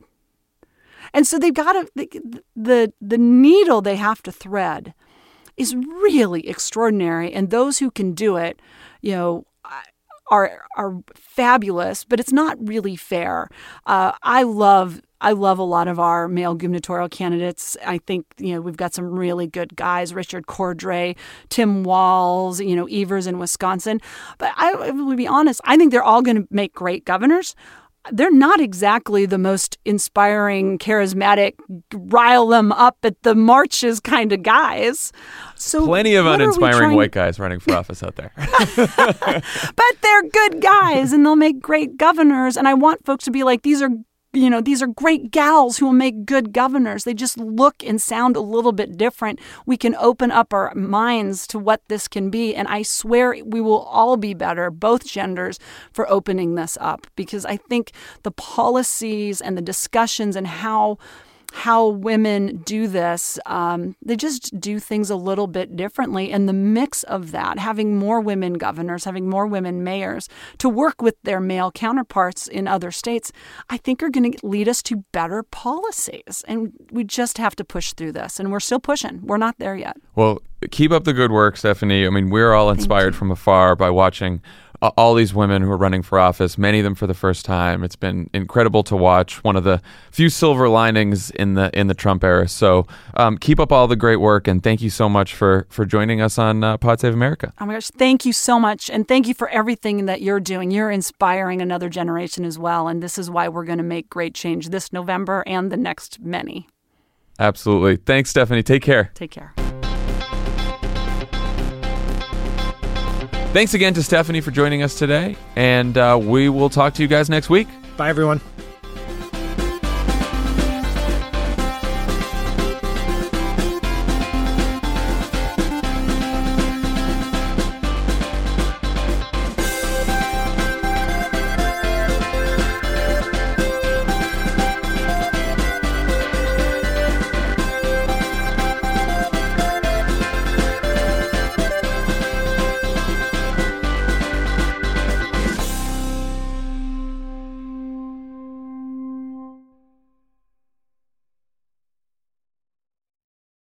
And so they've got to, the, the, the needle they have to thread is really extraordinary. And those who can do it, you know, are, are fabulous, but it's not really fair. Uh, I love I love a lot of our male gubernatorial candidates. I think, you know, we've got some really good guys, Richard Cordray, Tim Walz, you know, Evers in Wisconsin. But I will be honest, I think they're all going to make great governors. They're not exactly the most inspiring, charismatic, rile them up at the marches kind of guys. So plenty of uninspiring trying... white guys running for office out there. But they're good guys and they'll make great governors. And I want folks to be like, these are you know, these are great gals who will make good governors. They just look and sound a little bit different. We can open up our minds to what this can be. And I swear we will all be better, both genders, for opening this up. Because I think the policies and the discussions and how how women do this, um, they just do things a little bit differently. And the mix of that, having more women governors, having more women mayors to work with their male counterparts in other states, I think are going to lead us to better policies. And we just have to push through this. And we're still pushing. We're not there yet. Well, keep up the good work, Stephanie. I mean, we're all inspired from afar by watching all these women who are running for office, many of them for the first time. It's been incredible to watch. One of the few silver linings in the in the Trump era. So um, keep up all the great work, and thank you so much for for joining us on uh, Pod Save America. Oh my gosh, thank you so much, and thank you for everything that you're doing. You're inspiring another generation as well, and this is why we're going to make great change this November and the next many. Absolutely. Thanks, Stephanie. Take care. Take care. Thanks again to Stephanie for joining us today, and uh, we will talk to you guys next week. Bye, everyone.